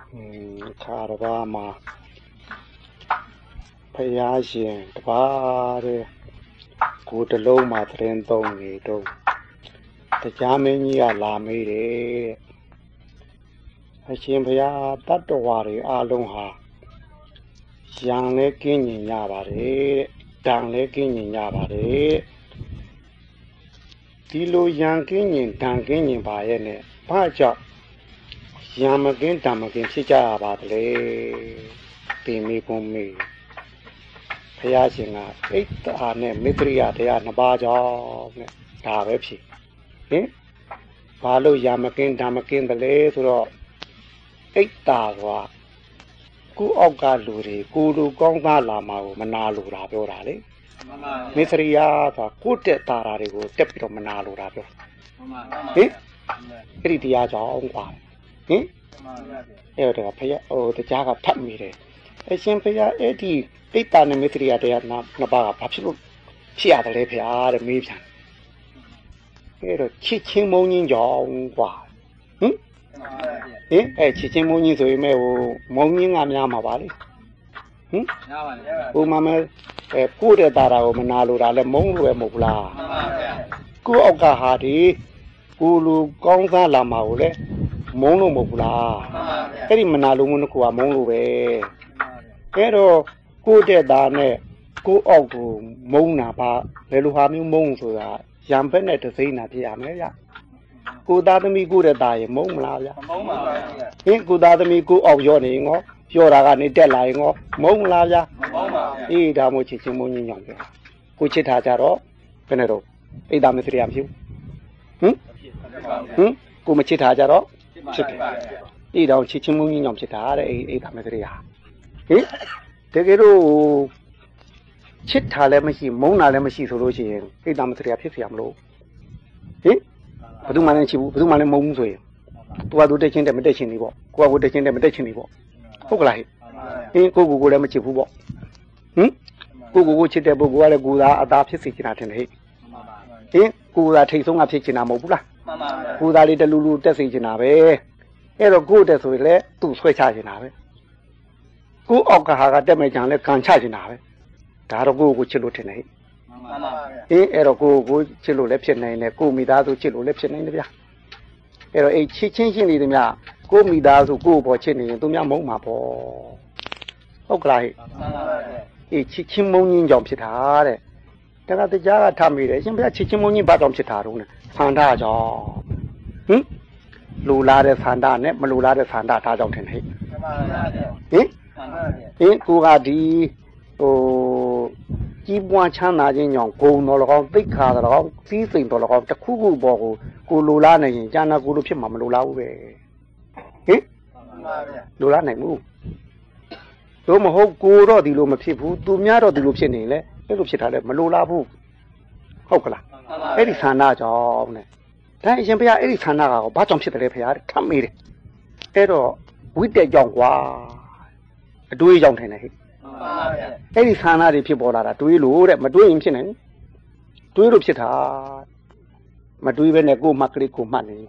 Carvama Payasin, the Pare, good low matrento nido. The Jamini Alamide. I seem that the worry alone. Young king in Yabare, down king in Yabare. Tilo young king in Tanking in Bayene, Paja. Yamakin Tamakin Sija Badle, Timi Pumi. Payasina, 8 Mitria, they are Nabaja, Tavepsi. Eh? Palo Yamakin Tamakin the Lazo 8 Tawa. Ku Oga Luri, Kulu Gonga Lama, Manalu Rabiorale. Mitria, good Tarari, Deputy Manalu Rabio. Eh? Ridia John. Eh? The Jaga tap me there. A simple 80 Mitria there, Nabaga, absolute. She had a lepia, the Mibsan. Chiching moaning John. Hm? Eh? Chiching moaning so you may moaning and Yamavali. Hm? Oh, Mamma, a good Dara, Manalura, the Mongo Mobla. Go Oga Hardy, Gulu Gonga Lamaule. Mono Mobula, Eddie Manalumuku, Monue. Pero good dane, go out to Mona, Leluhami Monsu, Jampen to say that Yameya. Good at me good at die, Monla. Ain't good at me go of your name or your agani delaying or Monla. E. Damuchi Moni Younger. Kuchitaro, Penero, E. Damitriam. Kumachitaro. Chicken. Eat out chichimun yum chitara, 8 Ametria. Eh? Take it all. Chitalemasi, Mona Lemasi solution, 8 Ametria Pifiam low. Eh? Puduman and Puduman and Monzo. What would they change them meditation? What would they change them meditation? Hoglai. Eh? Go go Lemachibu. Hm? Go go chit a book, what a good adapt his kitchen at him. Eh? Go that takes on a kitchen amobula. Who that little Lulu Tessie Jinabe? Ever good as we let 2 switch Jinabe. Go Okahaga damage and let can charge Jinabe. Taro go with Chilutinate. Ero go good Chilu Leption and go me that to Chilu Leption in the Via. Ero a changing in the Ya. Go me that to go for Chinny to Yamapo. Oklai. A chichimoni jumps it hard. Then at the Jara Tammy, simply a chichimoni bottom chitarun. Sanda job. Hm? Lula de Sanda, net Malula de Sanda, Tajon Hay. Eh? Eh? Kugadi, oh, keep one chana in your go no long, big car, season to log the Kugu Bogo, Kululana, Jana Gulupi Mamalula. Eh? Lula move. Doma ho Guro di Luma people, do Miaro di Lupine, Lupita, Malula Boo. Hokala. Eddie Sana job. That is simply Eddie Sana, bottom shit repair, come me. Edo, with the young wa. Do you young tenay? Eddie Sana, the people are do you load at Maduim Sinin? Do you look it hard? Madu when I go Macri go money.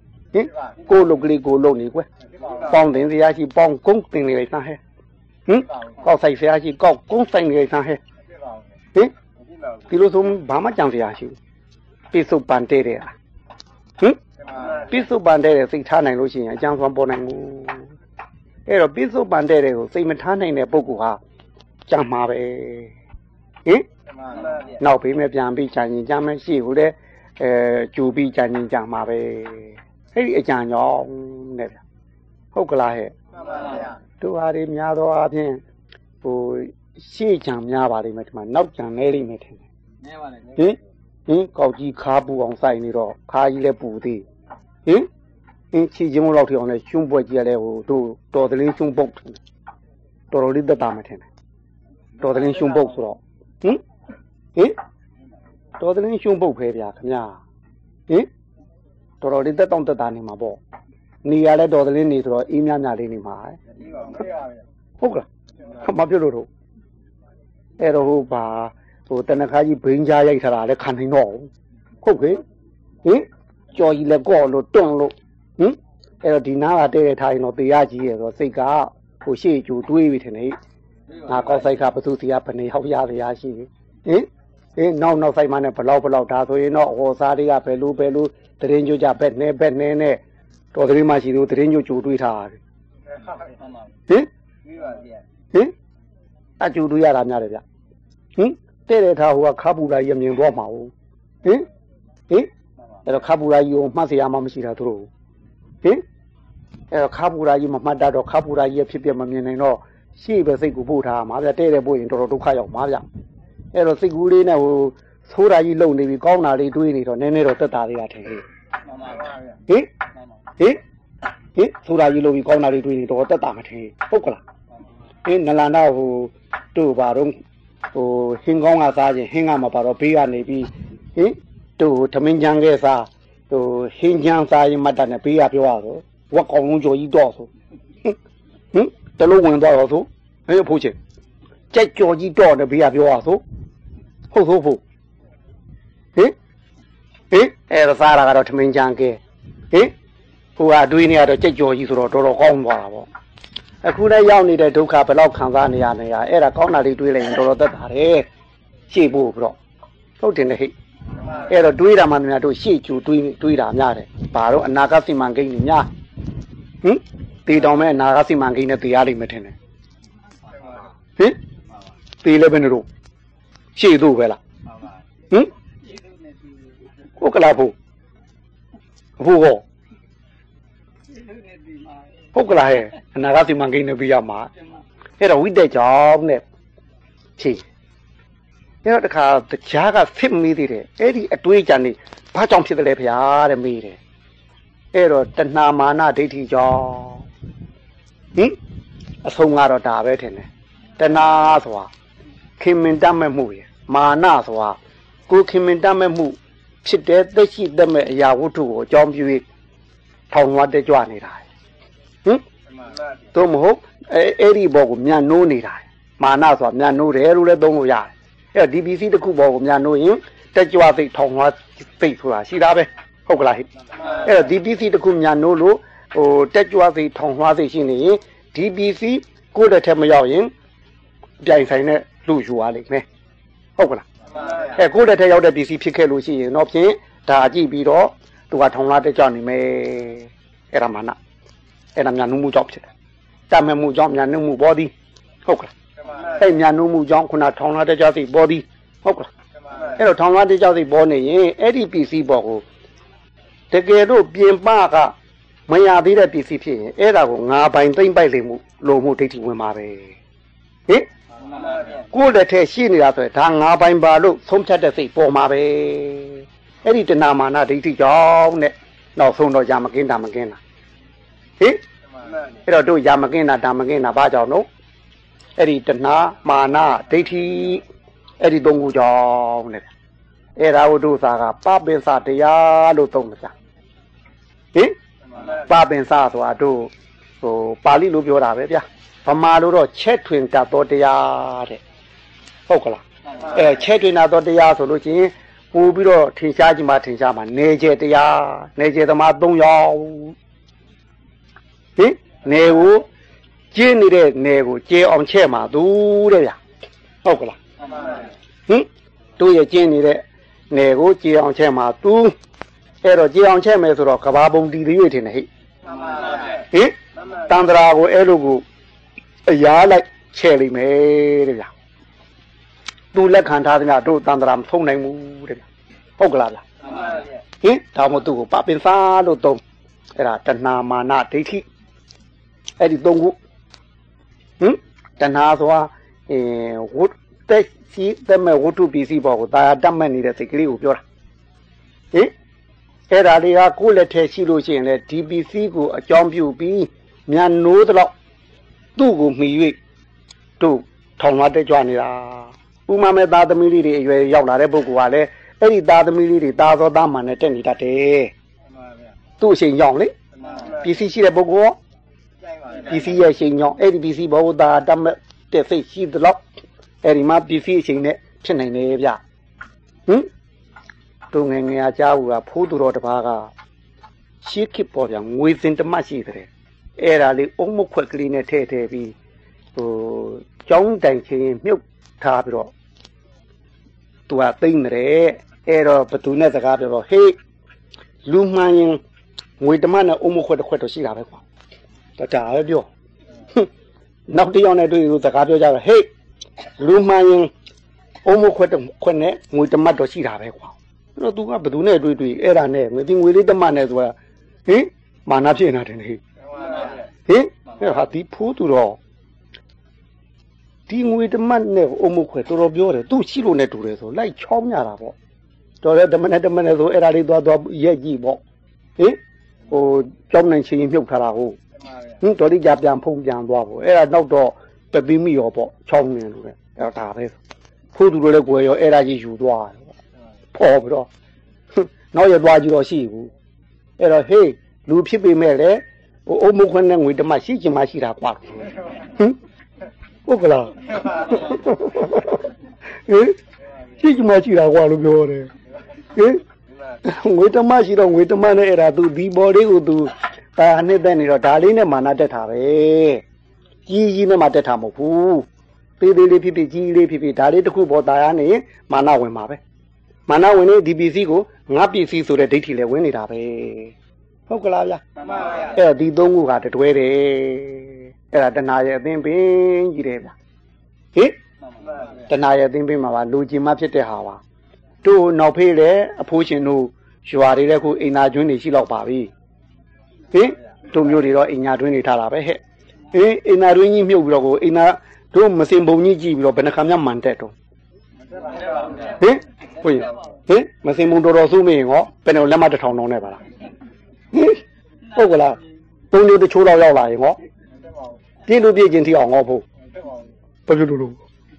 Go locally go lonely. Found in the Ashi Bong Kung thing like that. Hm? Cause I say Ashi go Kung thing like that. Eh? Pilosum Bama Jansiashi. Piso Banderia. Hm? Piso Banderia, say Tana Lucian, and Jan from Bonamu. Ero Piso Banderia, say Matana in a Bogua. Jamabe. Eh? Now, Pima Jambi Chinese Jamen, she would Jubi Chinese Jamabe. Hey, Jan Yong never. Hokala. To Adi Miado Abin, who she jam Yabari met my not Jan Nelly met him. Eh? Kauji Kabu on Sainiro, Kaile Budi. Eh? In Chijim Lottie on a Chumbo Jello, to the Linchum boat. To read the Damatin. To the Linchum boat. Hm? Eh? To the Linchum boat, ya. Eh? To read the Don the Danima ball. Niala Dodlin is or Imana Linima. Hoga. Come up your Eroba. Tanakaji Brinja Yara, canning all. Okay? Eh? Joy le go, don't look. Hm? ဒီနာကတဲ့ထားရင်တော့တရားကြီးရဲ့ဆိုစိတ်ကဟိုရှေ့ကျူတွေးပြီးထင်နေငါကောက်ဆိုင်ခါဘသူစီကဘယ်နေဟောက်ရတရားရှိဟင်နောက်ဆိုင်မှနဲ့ဘလောက်ဒါဆိုရင်တော့ဟောစားတွေကဘယ်လိုတရင်ကြွကြဘက်နဲ့တော်တရင်မှရှိလို့တရင်ကြွကျူတွေးထားတယ်ဟင်အကျူတွေးရတာများတယ်ဗျတဲ့ထားဟိုကခါပူလာရမြင်တော့မှာဟုတ်အဲ့တော့ခါပူလာကြီးကိုမှတ်เสียမှမရှိတာသူတို့အဲ့တော့ခါပူလာကြီးမမှတ်တတ်တော့ခါပူလာကြီးဖြစ်မမြင်နိုင်တော့ရှေ့ပဲစိတ်ကိုပို့ထားမှာဗျတဲ့ပို့ရင်တော်တော်ဒုက္ခရောက်မှာဗျအဲ့တော့စိတ်ကူးလေးနဲ့ဟိုဆိုးတာကြီးလုံနေပြီကောင်းတာလေးတွေးနေတော့နည်းနည်းတော့တက်တာလေးကထင်ဟင်ဆိုးတာကြီးလုံပြီးကောင်းတာလေးတွေးနေတော့တက်တာမထင်ဟုတ်ကလားနလန်တော့ဟိုတို့ဘာတော့ဟိုဟင်းကောင်းကစားခြင်းဟင်းကမပါတော့ဘေးကနေပြီးတို့သမင်းချမ်းခဲ့စားဟိုဟင်းချမ်းစားရင်မတ်တနဲ့ဘေးကပြောရဆိုဝက်ကောင်လုံးကြော်ကြီးတော့ဆိုတလုံးဝင်တော့ဆိုဖို့ချင်းကြက်ကြော်ကြီးတော့နဲ့ဘေးကပြောရဆိုဟုတ်ဖို့ဟအဲ့ဒါစားတာကတော့သမင်းချမ်းခဲ့ဟိုကတွေးနေရတော့ကြက်ကြော်ကြီးဆိုတော့တော်တော်ကောင်းသွားတာပေါ့အခုလည်းရောက်နေတဲ့ဒုက္ခဘယ်လောက်ခံစားနေရလဲအဲ့ဒါကောင်းတာလေးတွေးလိုက်ရင်တော်တော်သက်သာတယ်ရှေ့ဖို့ပြီးတော့ဟုတ်တယ်လေဟိအဲ့တော့တွေးတာမှများတို့ရှေ့ကျူတွေးတာများတယ်ဘာတော့အနာဂတ်စီမံကိန်းကြီးများတေတောင်မဲ့အနာဂတ်စီမံကိန်းနဲ့တရားလိမ့်မယ်ထင်တယ်တေလည်းပဲနေတော့ရှေ့သို့ပဲလားဟုတ်ကလားဖို့ဟုတ်ကလားဟဲ့အနာဂတ်စီမံကိန်းနဲ့ပြရမှာအဲ့တော့ဝိတက်ကြောင့်နဲ့ဖြေအဲ့တော့တခါတရားကဖြစ်မိသေးတယ်အဲ့ဒီအတွေးကြံနေဘာကြောင့်ဖြစ်တယ်လဲဗျာတဲ့မေးတယ်အဲ့တော့တဏှာမာနဒိဋ္ဌိကြောင့်အဆုံးကတော့ဒါပဲထင်တယ်တဏှာဆိုတာခင်မင်တတ်မဲ့မှုရယ်မာနဆိုတာကိုခင်မင်တတ်မဲ့မှုဖြစ်တဲ့သက်ရှိတတ်မဲ့အရာဝတ္ထုကိုအကြောင်းပြု၍ထောင်လွှတ်ကြွနေတာသို့မဟုတ်အဲ့ဒီဘောကိုမြန်နိုးနေတာမာနဆိုတာမြန်နိုးတယ်လို့လည်းသုံးလို့ရတယ်အဲ့တော့ဒီပစ္စည်းတစ်ခုဘောကိုမြန်နိုးရင်တက်ကြွသိထောင်လွှတ်သိဆိုတာရှိတာပဲဟုတ်ကလားဟဲ့အဲ့တော့ဒီပစ္စည်းတစ်ခုမြန်နိုးလို့ဟိုတက်ကြွသိထောင်လွှတ်သိရှိနေရင်ဒီပစ္စည်းကိုယ့်တစ်ထက်မရောက်ရင်ပြိုင်ဆိုင်နဲ့လူယူရလိမ့်မယ်ဟုတ်ကလားကိုယ့်တစ်ထက်ရောက်တဲ့ပစ္စည်းဖြစ်ခဲ့လို့ရှိရင်တော့ဖြင့်ဒါကြည့်ပြီးတော့သူကထောင်လွှတ်တက်ကြွနေမယ်အဲ့ဒါမာနအဲ့ဒါမြန်နိုးမှုကြောင့်ဖြစ်တယ်တတ်မဲ့မှုကြောင့်မြန်နိုးမှုပေါ်သည်ဟုတ်ကလားအဲ့မြန်နိုးမှုကြောင့်ခုနထောင်လွှတ်တက်ကြွသိပေါ်သည်ဟုတ်ကလားအဲ့တော့ထောင်လွှတ်တက်ကြွသိပေါ်နေရင်အဲ့ဒီပစ္စည်းပေါ်ကိုတကယ်လို့ပြင်ပကမရသေးတဲ့ပစ္စည်းဖြစ်ရင်အဲ့ဒါကိုငါပိုင်သိမ့်ပိုက်လိမ့်မှုလိုမှုဒိဋ္ဌိဝင်ပါပဲကိုယ်လက်ထဲရှိနေတာဆိုရင်ဒါငါပိုင်ပါလို့ဆုံးဖြတ်တဲ့စိတ်ပေါ်မှာပဲအဲ့ဒီတဏှာမာနဒိဋ္ဌိကြောင့်နဲ့နောက်ဆုံးတော့ယာမကင်းတာမကင်းတာအဲ့တော့တို့ယာမကင်းတာဒါမကင်းတာဘာကြောင့်လို့အဲ့ဒီတဏှာမာနဒိဋ္ဌိအဲ့ဒီသုံးခုကြောင့်နဲ့အဲ့ဒါတို့စာကပပင်စတရားလို့သုံးမှာပပင်စဆိုတာတို့ဟိုပါဠိလိုပြောတာပဲဗျာဗမာလိုတော့ချက်ထွင်တတ်သောတရားတဲ့ဟုတ်ကလားချက်ထွင်တတ်သောတရားဆိုလို့ချင်းပို့ပြီးတော့ထင်ရှားကြည့်မှထင်ရှားမှနေကျတရားနေကျသမား၃ယောက်နေကိုကျင်းနေတဲ့နေကိုကျဲအောင်ချက်မှာသူတဲ့ဗျာဟုတ်ကလားတို့ရဲ့ကျင်းနေတဲ့နေကိုကျဲအောင်ချက်မှာသူအဲ့တော့ကျဲအောင်ချက်မယ်ဆိုတော့ကဘာပုံတီတွေထင်တယ်ဟိတန္တရာကိုအဲ့လိုကိုအရာလိုက်ချဲ့လိမ့်မယ်တဲ့ဗျာသူလက်ခံထားတဲ့ကတို့တန္တရာမထုံနိုင်ဘူးတဲ့ဗျာဟုတ်ကလားဗျာဒါမှမဟုတ်သူ့ကိုပပင်စားလို့သုံးအဲ့ဒါတဏှာမာနဒိဋ္ဌိအဲ့ဒီသုံးခုတဏှာဆိုတာဝတ်တက်စီတမဲ့ဝတ္ထုပစ္စည်းပေါ်ကိုတာယာတတ်မဲ့နေတဲ့စိတ်ကလေးကိုပြောတာအဲ့ဒါတွေကကိုယ့်လက်ထဲရှိလို့ရှိရင်လေဒီပစ္စည်းကိုအကြောင်းပြုပြီးမြန်နိုးတော့သူ့ကိုမှီ၍တို့ထောင်လွှတ်တက်ကြွနေတာဥမာမဲ့သားသမီးလေးတွေအရွယ်ရောက်လာတဲ့ပုဂ္ဂိုလ်ကလည်းအဲ့ဒီသားသမီးလေးတွေသားသောသားမှန်နဲ့တက်နေတတ်တယ်သူ့အချိန်ကြောင့်လေပစ္စည်းရှိတဲ့ပုဂ္ဂိုလ်ပစ္စည်းရဲ့အချိန်ကြောင့်အဲ့ဒီပစ္စည်းဘောသာတတ်မဲ့တဲ့စိတ်ရှိသလောက်အဲ့ဒီမှာပစ္စည်းအချိန်နဲ့ဖြစ်နိုင်တယ်ဗျတို့ငယ်ငယ်အားကြားဘူးကဖိုးသူတော်တစ်ပါးက shiki poria within the machine. Era li almost quickly in a tate to John Dankin milk tabro. To a thing re, era petuna the gabro, hey, Lumayan with the man almost what the quarter see. But I do. Not the honor do the gabro, hey, Lumayan almost what the quene with the mother see. No, do not do not do era name, within we read the man as well. Eh? Manapin at any. Eh? Had the put to all. Dealing with the man never almost quite to your two chilo netures, like Chomyarabo. To let the man at the man as well, Yagi. Eh? Oh, John and she in Yokarao. To the Japan Pong Jan Bravo. Era no door, but be me or Chong and Ertares. Put to the way your era you do. Poor bro. Now you're why you see you. Era hey, Lupi be mere, or Mukan with the Machine Machida Park. Okala. Eh? She Machida while you eh? With the Machida with the man era to the body who do Nethan or Darlene Manatare. Ye in a matatamu. Pili Pipi, Dali to Kubo Diane, Mana Wemabe. Mana when a DBC go, Napi sees to the detail when it up. Okala. Eh, the Dongu got it where era the Naya Bimbi Jireva. Eh? The Naya Bimbima, Luigi Mapete Hawa. Two no pay a pushing no, Shuari in a juni shilo babi. Eh? To Muriro in a dwini talabe. Eh? In a ringing mugo in a two Masimbo Niji, Benacamia Manteto. Eh? Eh? Masimundo Rosumi, or Penolema the town on ever. Eh? Okala. Don't you the chula lying, or? Did you be agent on Opo? But you do.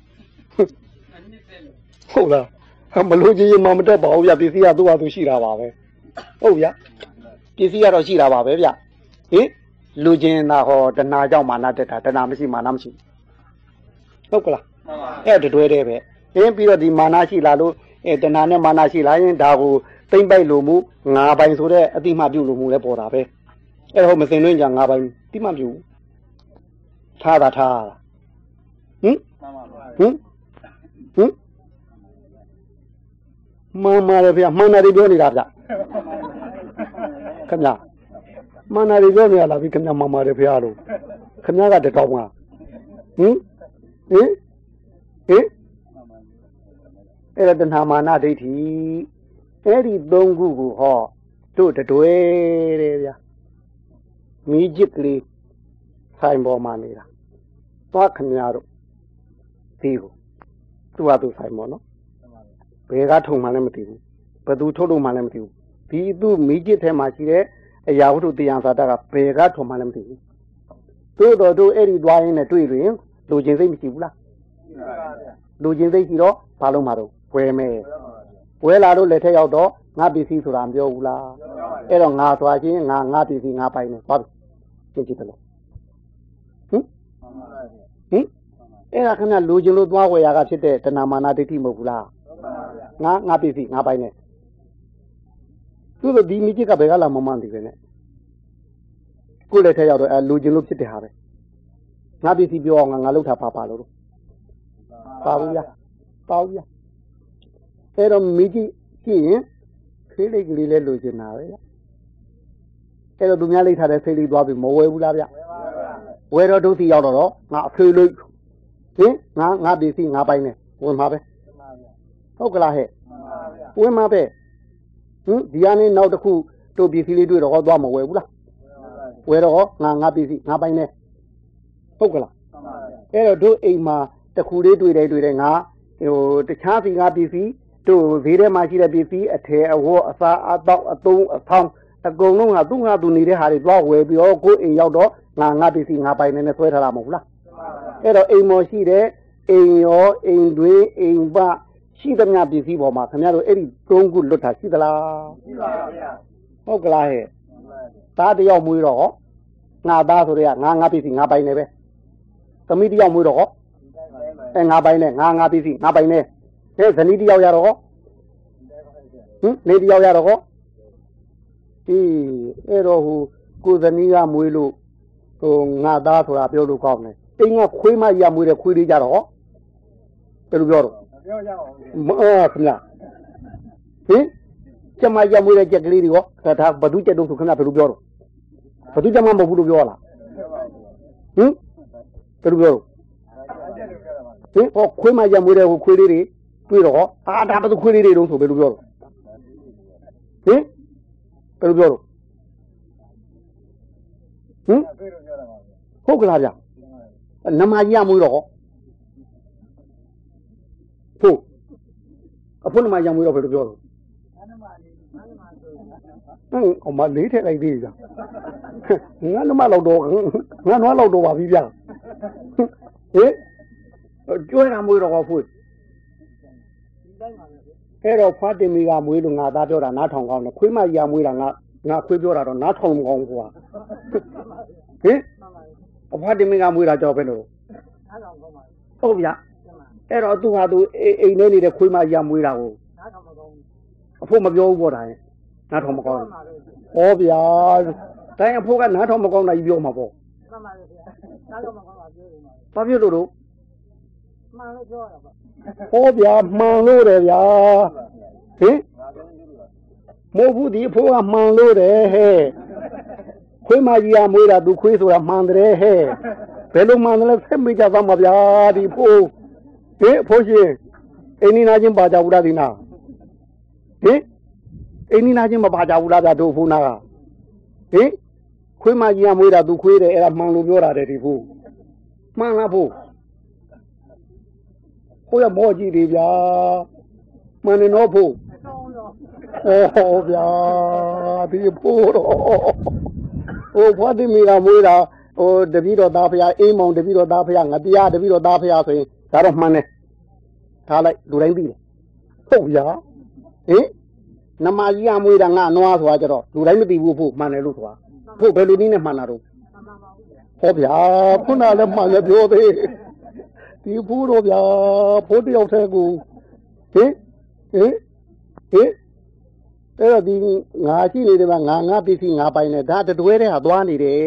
Hola. I'm a Luigi Mamma Bow, Yapisia, do to Shira. Oh, yeah. Pisia or Shira, yeah. Eh? Luigi Naho, the Naja Manata, the Namisi Manamsi. Okala. Had to do it. Eh, Pio di Manashi Lalo, the Nana Manashi Lion, Dago, Think by Lumu, Nabai Sude, a Dimabu Lumu, Porabe. At home is in young Nabai, Dimabu. Tata. Mamma, Mana Riboni Raja. Come now. Mana Riboni, I become your Mamma Ripiaro. Come now at the Toma. Eh? Era than Hamana Diti. Eddie don't Google Hall. To the area. Immediately, Simon Manila. What can you do? To other Simon. Pega to Malamati. But do total Malamati. Be do immediate Machire, a Yahoo the answer Pega to Malamati. Do Eddie Dwayne a tree, losing the Missula. Losing the hero, Palomaro, where may. Well, I don't let her out, not be seen to Rambiola. Erong not watching, not be seen up in a digital. Era can I lose you one way I got it, the Namana de Timogula. Not busy, not by net. To the Dimitica Begala Momandi. Could I tell you a losing look at the habit? Not busy beyond and I look at Papa. Paulia. Era Miji, he, critically illusionary. Era Dumiali had a fairly dropping more. Where do the other, not too look. Eh? Not be seen up by net. One habit. Okala. When my bed. Diani now the coup to be silly do the old bomb away. Where all, not busy, not by net. Okala. Era do a ma. The Kudi do the chancing RBC to Vire Machida BC, a tear, a war, a far, a dog, a tongue, a tongue, a gong, a dung, a do need a hardy dog where we all go in your door, not be seen up by the sweater Lamula. Era a more she there, in your, in Dway, in Ba, she the Nabi Woma, Canado, any don't good look at Sidala. Okala. Tadi your Muro. Now that's what they are, not be seen up by never. The media Muro. And Nabine, busy, Nabine. There's a Nidia Yaro. Nidia Yaro. အဲ့တော့ဟိုကိုဇနီးကမွေးလို့ဟိုငါသားဆိုတာပြောလို့ကောင်းတယ်အိမ်ကခွေးမရမွေးတဲ့ခွေးလေးကြတော့ဘယ်လိုပြောတော့ပြောကြပါဦးခင်ဗျဟင်ကျမရမွေးတဲ့ကြက်ကလေးတွေရောဒါဘသူကြက်တုံးဆိုခင်ဗျဘယ်လိုပြောတော့ဘသူကြက်မမဟုတ်ဘူးလို့ပြောလားဟင်ဘယ်လိုပြောဟင်ဟောခွေးမရမွေးတဲ့ဟိုခွေးလေးတွေတွေ့တော့ဒါဘသူခွေးလေးတွေတုံးဆိုဘယ်လိုပြောတော့ဟင်ဘယ်လိုပြောတော့ဟင်ဟုတ်ကလားဗျနမကြီးရမွေးတော့ဟုတ်အဖို့နမရမွေးတော့ဘယ်လိုပြောတော့ဟိုမလေးထက်လိုက်သေးကြာငါနမလောက်တော့ငါနွားလောက်တော့ပါပြီဗျဟင်ကျွဲတာမွေးတော့ဖို့အဲ့တော့ဖာတင်မီကမွေးလို့ငါသားပြောတာနားထောင်ကောင်းတယ်ခွေးမကြီးကမွေးတာငါခွေးပြောတာတော့နားထောင်မကောင်းဘူးကွာဟင်အဖာတင်မီကမွေးတာကြောက်ပဲလို့ဟုတ်ဗျအဲ့တော့သူဟာသူအိမ်ထဲနေတဲ့ခွေးမကြီးကမွေးတာကိုအဖို့မပြောဘူးပေါ့ဒါရင်နားထောင်မကောင်းဘူးဟောဗျာတိုင်းအဖို့ကနားထောင်မကောင်းတာကြီးပြောမှာပေါ့မှန်ပါဗျာနားထောင်မကောင်းတာပြောနေပါဘာဖြစ်လို့တော့မှန်လို့ပြောရတာပေါ့ဟောဗျာမှန်လို့တယ်ဗျာဟင်မဟုတ်ဘူးဒီအဖိုးကမှန်လို့တယ်ဟဲ့ခွေးမကြီးကမွေးတာသူခွေးဆိုတာမှန်တယ်ဟဲ့ဘယ်လိုမှန်တယ်လဲဆက်မိကြသမှာဗျာဒီဖိုးဟင်ဖိုးရှင်အိမ်နီးနာချင်းပါကြဘူးလားဒီနာဟင်အိမ်နီးနာချင်းမပါကြဘူးလားဗျာတို့ဖိုးနာကဟင်ခွေးမကြီးကမွေးတာသူခွေးတယ်အဲ့ဒါမှန်လို့ပြောတာတယ်ဒီဖိုးမှန်လားဖိုးကိုရမောကြည့်တယ်ဗျာမှန်တယ်နော်ဖို့ဟောဗျာဒီဖို့တော့ဟိုဖွားတိမီကမွေးတာဟိုတပည့်တော်သားဖရာအေးမောင်တပည့်တော်သားဖရာငတရားတပည့်တော်သားဖရာဆိုရင်ဒါတော့မှန်တယ်ထားလိုက်လူတိုင်းသိတယ်ဟုတ်ဗျာဟင်နမကြီးကမွေးတာငါနွားဆိုတာကြတော့လူတိုင်းမသိဘူးဖို့မှန်တယ်လို့ဆိုတာဖို့ဘယ်လိုနည်းနဲ့မှန်တာတော့ဟောဗျာခုနလည်းမှန်တယ်ပြောသေးဒီဖို့တော့ဗျာဖို့တယောက်တည်းကိုဟင်အဲ့တော့ဒီငါရှိနေတယ်ဗျငါပစ္စည်းငါပိုင်နေဒါတတွဲတဲ့ဟာသွားနေတယ်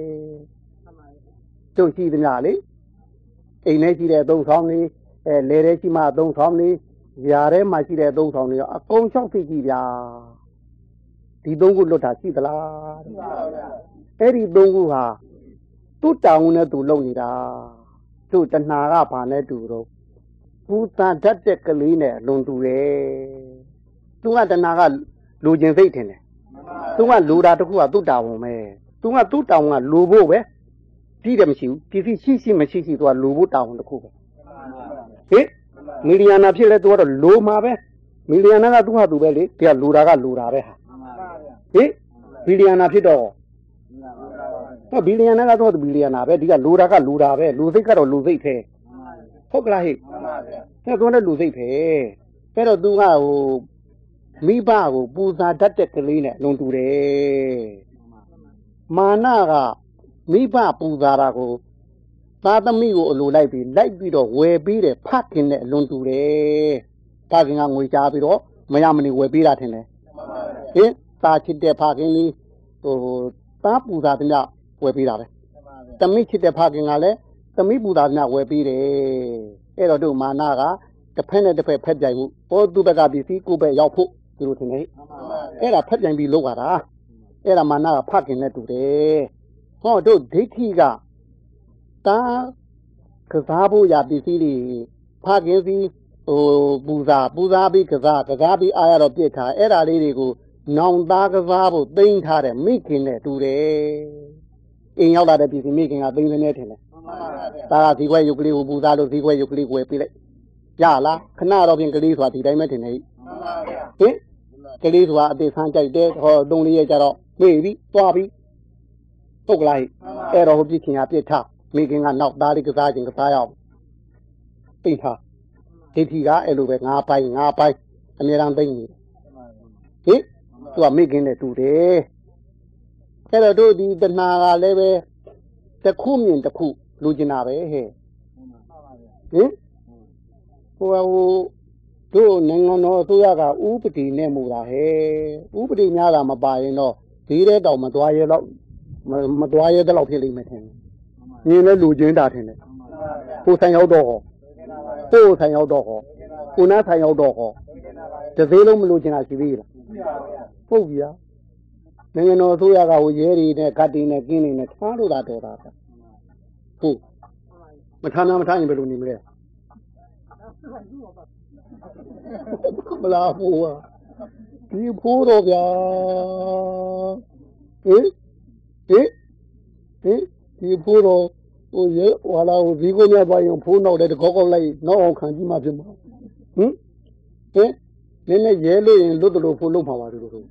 တို့ရှိသမျှလေအိမ်ထဲရှိတဲ့သုံးဆောင်နေလေထဲရှိမှသုံးဆောင်နေຢာထဲမှာရှိတဲ့သုံးဆောင်နေရောအကုန်၆သိကြည့်ဗျာဒီသုံးခုလွတ်တာရှိသလားအဲ့ဒီသုံးခုဟာသူ့တောင်းနဲ့သူလုံနေတာသူ့တဏှာကဘာနဲ့တူတော့ပူတန်တတ်တဲ့ကလေးနဲ့လွန်တူတယ်သူကတဏှာကလူကျင်စိတ်ထင်တယ်သူကလူတာတခုကသူ့တာဝန်ပဲသူကသူ့တာဝန်ကလူဖို့ပဲပြီးတယ်မရှိဘူးပစ္စည်းရှိမရှိသူကလူဖို့တာဝန်တခုပဲဟင်မီလီယံနာဖြစ်လဲသူကတော့လူမှာပဲမီလီယံနာကသူ့ဟာသူပဲလေဒီကလူတာကလူတာပဲဟာဟင်ဘီလီယံနာဖြစ်တော့ဘီလီယံနာကတော့ဘီလီယံနာပဲဒီကလူတာကလူတာပဲလူစိတ်ကတော့လူစိတ်ပဲဟုတ်ကလားဟဲ့သူကလည်းလူစိတ်ပဲအဲ့တော့သူကဟိုမိဘကိုပူဇာတတ်တဲ့ကလေးနဲ့လွန်တူတယ်မာနကမိဘပူဇာတာကိုသားသမီးကိုအလိုလိုက်ပြီးတော့ဝယ်ပြီးတယ်ဖခင်နဲ့လွန်တူတယ်ဖခင်ကငွေချပြီးတော့မရမနေဝယ်ပေးတာထင်တယ်ဟင်သားချစ်တဲ့ဖခင်လေးဟိုသားပူဇာသမျှဝယ်ပေးတာပဲသမီးချစ်တဲ့ဖခင်ကလည်းသမီးပူဇာသမျှဝယ်ပေးတယ်အဲ့တော့တို့မာနကတစ်ဖက်နဲ့တစ်ဖက်ဖက်ပြိုင်မှုဟောသူ့ဘက်ကပစ္စည်းကိုယ့်ဘက်ရောက်ဖို့ဒီလိုထင်တယ်အဲ့ဒါဖက်ပြိုင်ပြီးလုပ်ရတာအဲ့ဒါမာနကဖခင်နဲ့တူတယ်ဟောတို့ဒိဋ္ဌိကတာကစားဖို့ရပစ္စည်းတွေဖခင်စီဟိုပူဇာပြီးကစားပြီးအားရတော့ပြစ်ထားအဲ့ဒါလေးတွေကိုနောင်သားကစားဖို့သိမ်းထားတယ်မိခင်နဲ့တူတယ်အိမ်ရောက်လာတဲ့ပစ္စည်းမိခင်ကသိမ်းနေတယ်ထင်တယ်ဒါကဇီခွဲရုပ်ကလေးကိုပူဇာလို့ဇီခွဲရုပ်ကလေးကိုဝယ်ပေးလိုက်ရလားခဏတော့ပြင်ကလေးဆိုတာဒီတိုင်းပဲထင်တယ်ဟင်ကလေးဆိုတာအသေးဆန်းကြိုက်တယ်ဟော3-4ရက်ကြတော့မေ့ပြီးသွားပြီးဟုတ်ကလားအဲ့တော့ဟိုပြစ်ခင်ကပြစ်ထားမိခင်ကနောက်သားလေးကစားခြင်းကစားရအောင်သိထားဒိဋ္ဌိကအဲ့လိုပဲငါပိုင်အမြဲတမ်းသိနေဟင်သူကမိခင်နဲ့တူတယ်အဲ့တော့တို့ဒီတဏှာကလည်းပဲတစ်ခုမြင်တစ်ခုလူကျင်တာပဲဟဲ့ဟင်ဟိုတို့နိုင်ငံတော်အစိုးရကဥပဒေနဲ့မူတာဟဲ့ဥပဒေများတာမပါရင်တော့ဒီတဲ့တော့မသွားရဲတော့မသွားရဲတဲ့လောက်ဖြစ်လိမ့်မယ်ထင်တယ်။မြင်လဲလူချင်းတာထင်တယ်။ကိုဆိုင်ရောက်တော့ဟောကိုဆိုင်ရောက်တော့ဟောကိုနားဆိုင်ရောက်တော့ဟောတစ်သေးလုံးမလို့ချင်တာရှိသေးလား။ဟုတ်ပြီ။နိုင်ငံတော်အစိုးရကဟိုရဲတွေနဲ့ကတ်တွေနဲ့ကင်းတွေနဲ့ထားလို့တာတော်တာဗျ။ဟုတ်မထားရင်ဘယ်လိုနေမလဲမလားဖိုးဒီဖိုးတော့ဗျာဟင်ဒီဖိုးတော့ဟိုရဲဟွာလာဟိုဒီကိုညသွားရင်ဖိုးနောက်တဲ့ကောက်လိုက်နောက်အောင်ခံကြည့်မှဖြစ်မှာဟင်နည်းနည်းရဲလို့ရင်လွတ်တယ်လို့ဖိုးလုံးမှာပါလို့အ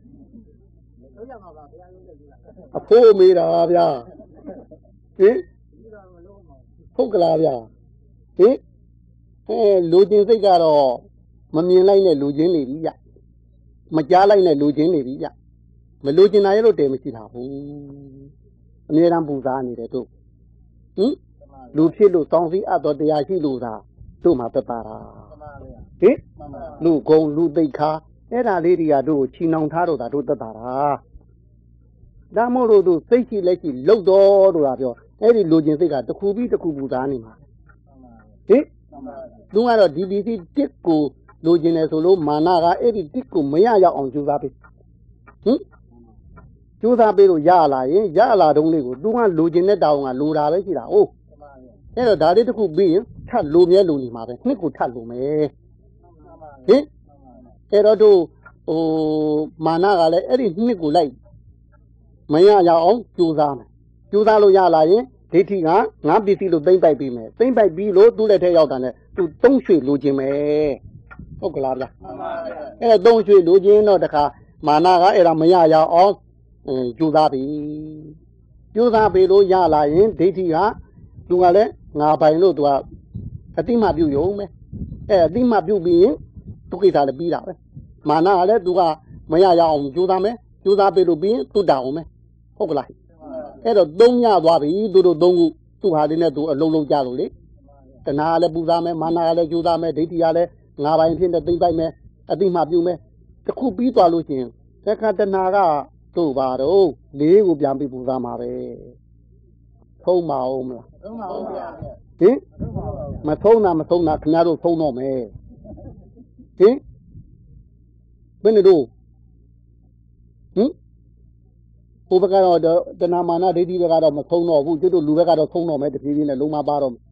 ဖိုးမေးတာဗျာဟင်ဟုတ်ကလားဗျာဟင်လူချင်းစိတ်ကတော့မမြင်လိုက်နဲ့လူချင်းနေပြီဗျမကြားလိုက်နဲ့လူချင်းနေပြီဗျမလူချင်းနိုင်လို့တည်မရှိတာဘူးအမြဲတမ်းပူစားနေတယ်တို့ဟင်လူဖြစ်လို့တောင်းစီအပ်တော်တရားရှိလို့သာတို့မှာသက်သာတာဟင်လူကုံလူသိက္ခာအဲ့ဒါလေးတွေကတို့ချီနှောင်ထားတော့တာတို့သက်သာတာဒါမို့လို့သူစိတ်ရှိလက်ရှိလှုပ်တော်တို့တာပြောအဲ့ဒီလူချင်းစိတ်ကတစ်ခုပြီးတစ်ခုပူစားနေမှာဟင်သူကတော့ဒီပစ္စည်းတစ်ကိုလိုချင်တယ်ဆိုလို့မာနကအဲ့ဒီတစ်ကိုမရရောက်အောင်ကြိုးစားပေးဟင်ကြိုးစားပေးလို့ရလာရင်ရလာတုံးလေးကိုသူကလိုချင်တဲ့တောင်းကလိုတာပဲရှိတာဟုတ်အဲ့တော့ဒါလေးတစ်ခုပြီးရင်ထပ်လိုမြဲလိုနေမှာပဲနှစ်ကိုထပ်လိုမယ်ဟင်အဲ့တော့တို့ဟိုမာနကလည်းအဲ့ဒီနှစ်ကိုလိုက်မရရောက်အောင်ကြိုးစားမယ်ကြိုးစားလို့ရလာရင်ဒိဋ္ဌိကငါပစ္စည်းလို့သိမ့်ပိုက်ပြီးမယ်သိမ့်ပိုက်ပြီးလို့သူ့လက်ထဲရောက်တာနဲ့သူသုံးရွှေလိုခြင်းပဲဟုတ်ကလားဗျာအဲ့တော့သုံးရွှေလိုခြင်းတော့တခါမာနကအဲ့ဒါမရရအောင်ကြိုးစားပြီကြိုးစားပြီလို့ရလာရင်ဒိဋ္ဌိကသူကလည်းငါပိုင်လို့သူကအတိမပြုတ်ရုံပဲအဲ့အတိမပြုတ်ပြီးရင်သူကိစ္စလည်းပြီးတာပဲမာနကလည်းသူကမရရအောင်ကြိုးစားမယ်ကြိုးစားပြီလို့ပြီးရင်သူ့တာအောင်ပဲဟုတ်ကလားအဲ့တော့သုံးရသွားပြီသူတို့သုံးခုသူ့ဟာလေးနဲ့သူအလုံးလုံးကြလို့လေတဏှာလည်းပူစားမယ်မာနကလည်းကြိုးစားမယ်ဒိဋ္ဌိကလည်းငါပိုင်ဖြစ်နေသိမ့်ပိုက်မယ်အတိမပြုတ်မယ်တစ်ခုပြီးသွားလို့ရှိရင်သက္ကတဏှာကတို့ပါတော့လေးကိုပြန်ပြီးပူစားမှာပဲထုံးမအောင်မလားထုံးပါဦးဗျာဟင်မထုံးတာခင်ဗျားတို့ထုံးတော့မယ်ဟင်ဘယ်နဲ့တို့ဟင်ဘုဘကတော့တဏမာနဒိဋ္ဌိဘက်ကတော့မထုံးတော့ဘူးကျွတ်တို့လူဘက်ကတော့ထုံးတော့မယ်တဖြည်းဖြည်းနဲ့လုံးမပါတော့ဟင်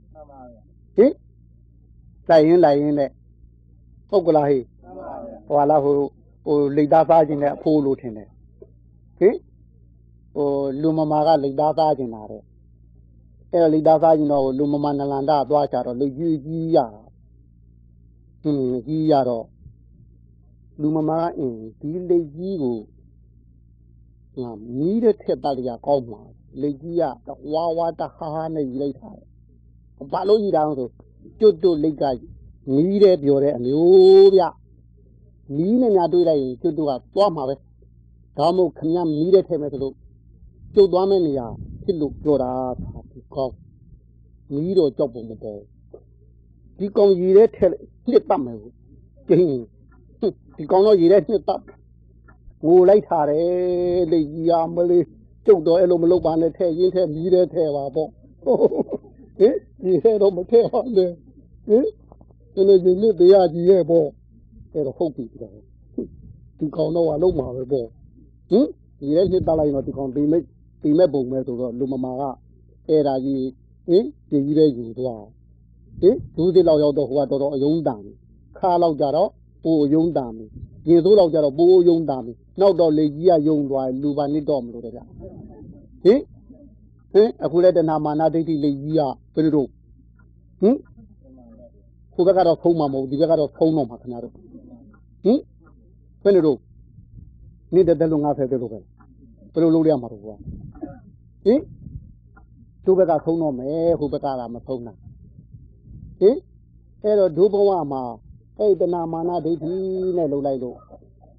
လိုက်ရင်နဲ့ဟုတ်ကလားဟေးဟွာလားဟိုလိတ်သားစားခြင်းနဲ့အဖိုးလို့ထင်တယ်ဟင်လူမမာကလိတ်သားစားခြင်းလာတဲ့အဲ့တော့လိတ်သားစားခြင်းတော့လူမမာနလန္ဒသွားကြတော့လိတ်ကြီးရတာကြီးရတော့လူမမာကဒီလိတ်ကြီးကိုမီးတဲ့ထက်တရကောင်းမှာလိတ်ကြီးကဝါတဟာနဲ့ယူလိုက်တာဘာလို့ယူတာလဲဆိုကျွတ်တို့လိတ်ကမီးတဲ့ပြောတဲ့အမျိုးဗျမီးနဲ့များတွေးလိုက်ရင်ကျွတ်တို့ကသွားမှာပဲဒါမို့ခမမီးတဲ့ထက်မဲ့ဆိုလို့ကျုပ်သွားမဲ့နေရာဖြစ်လို့ပြောတာဒီကောင်းမီးတော့ကြောက်ပုံမပေါ်ဒီကောင်ရည်တဲ့ထက်နှစ်ပတ်မယ်ကိုကျင်းဒီကောင်တော့ရည်တဲ့နှစ်ပတ်ငိုလိုက်ထားတယ်လေကြီးရမလေးကျုပ်တော့အဲ့လိုမလုပ်ပါနဲ့ထဲရင်းထဲမီးတဲ့ထဲပါပေါ့ဟင်ဒီထဲတော့မထဲပါနဲ့ဟင်ဒီလိုရင်းနှစ်တရားကြီးရဲ့ပေါ့အဲ့တော့ဟုတ်ပြီဒီကောင်တော့အလုံးမှာပဲပေါ့ဟင်ဒီရဲ့နှစ်ပတ်လိုက်တော့ဒီကောင်တိမဲ့ပုံပဲဆိုတော့လူမမာကအဲ့ဒါကြီးဟင်ဒီကြီးတဲ့ယူသွားဟင်ဒူးတစ်လောက်ရောက်တော့ဟိုကတော်အယုံတန်ခါလောက်ကြတော့ပိုအယုံတန်ရေသိုးလောက်ကြတော့ပိုအယုံတန်နောက်တော့လေကြီးကယုံသွားလူပါနစ်တော့မလို့တဲ့ဗျဟင်အခုလဲတဏမာနဒိဋ္ဌိလေကြီးကဘယ်လိုတို့ဟင်ကိုဘက်ကတော့ဖုံးမှာမဟုတ်ဒီဘက်ကတော့ဖုံးတော့မှာခင်ဗျားတို့ဟင်ဘယ်လိုတို့နေတဲ့လုံး90တဲ့လို့ပဲဘယ်လိုလုပ်ရမှာတော့ကွာဟင်ဒုဘက်ကဖုံးတော့မယ်ဟိုဘက်ကကမဖုံးတာဟင်အဲ့တော့ဒုဘဝမှာအဲ့တဏမာနဒိဋ္ဌိနဲ့လုံလိုက်လို့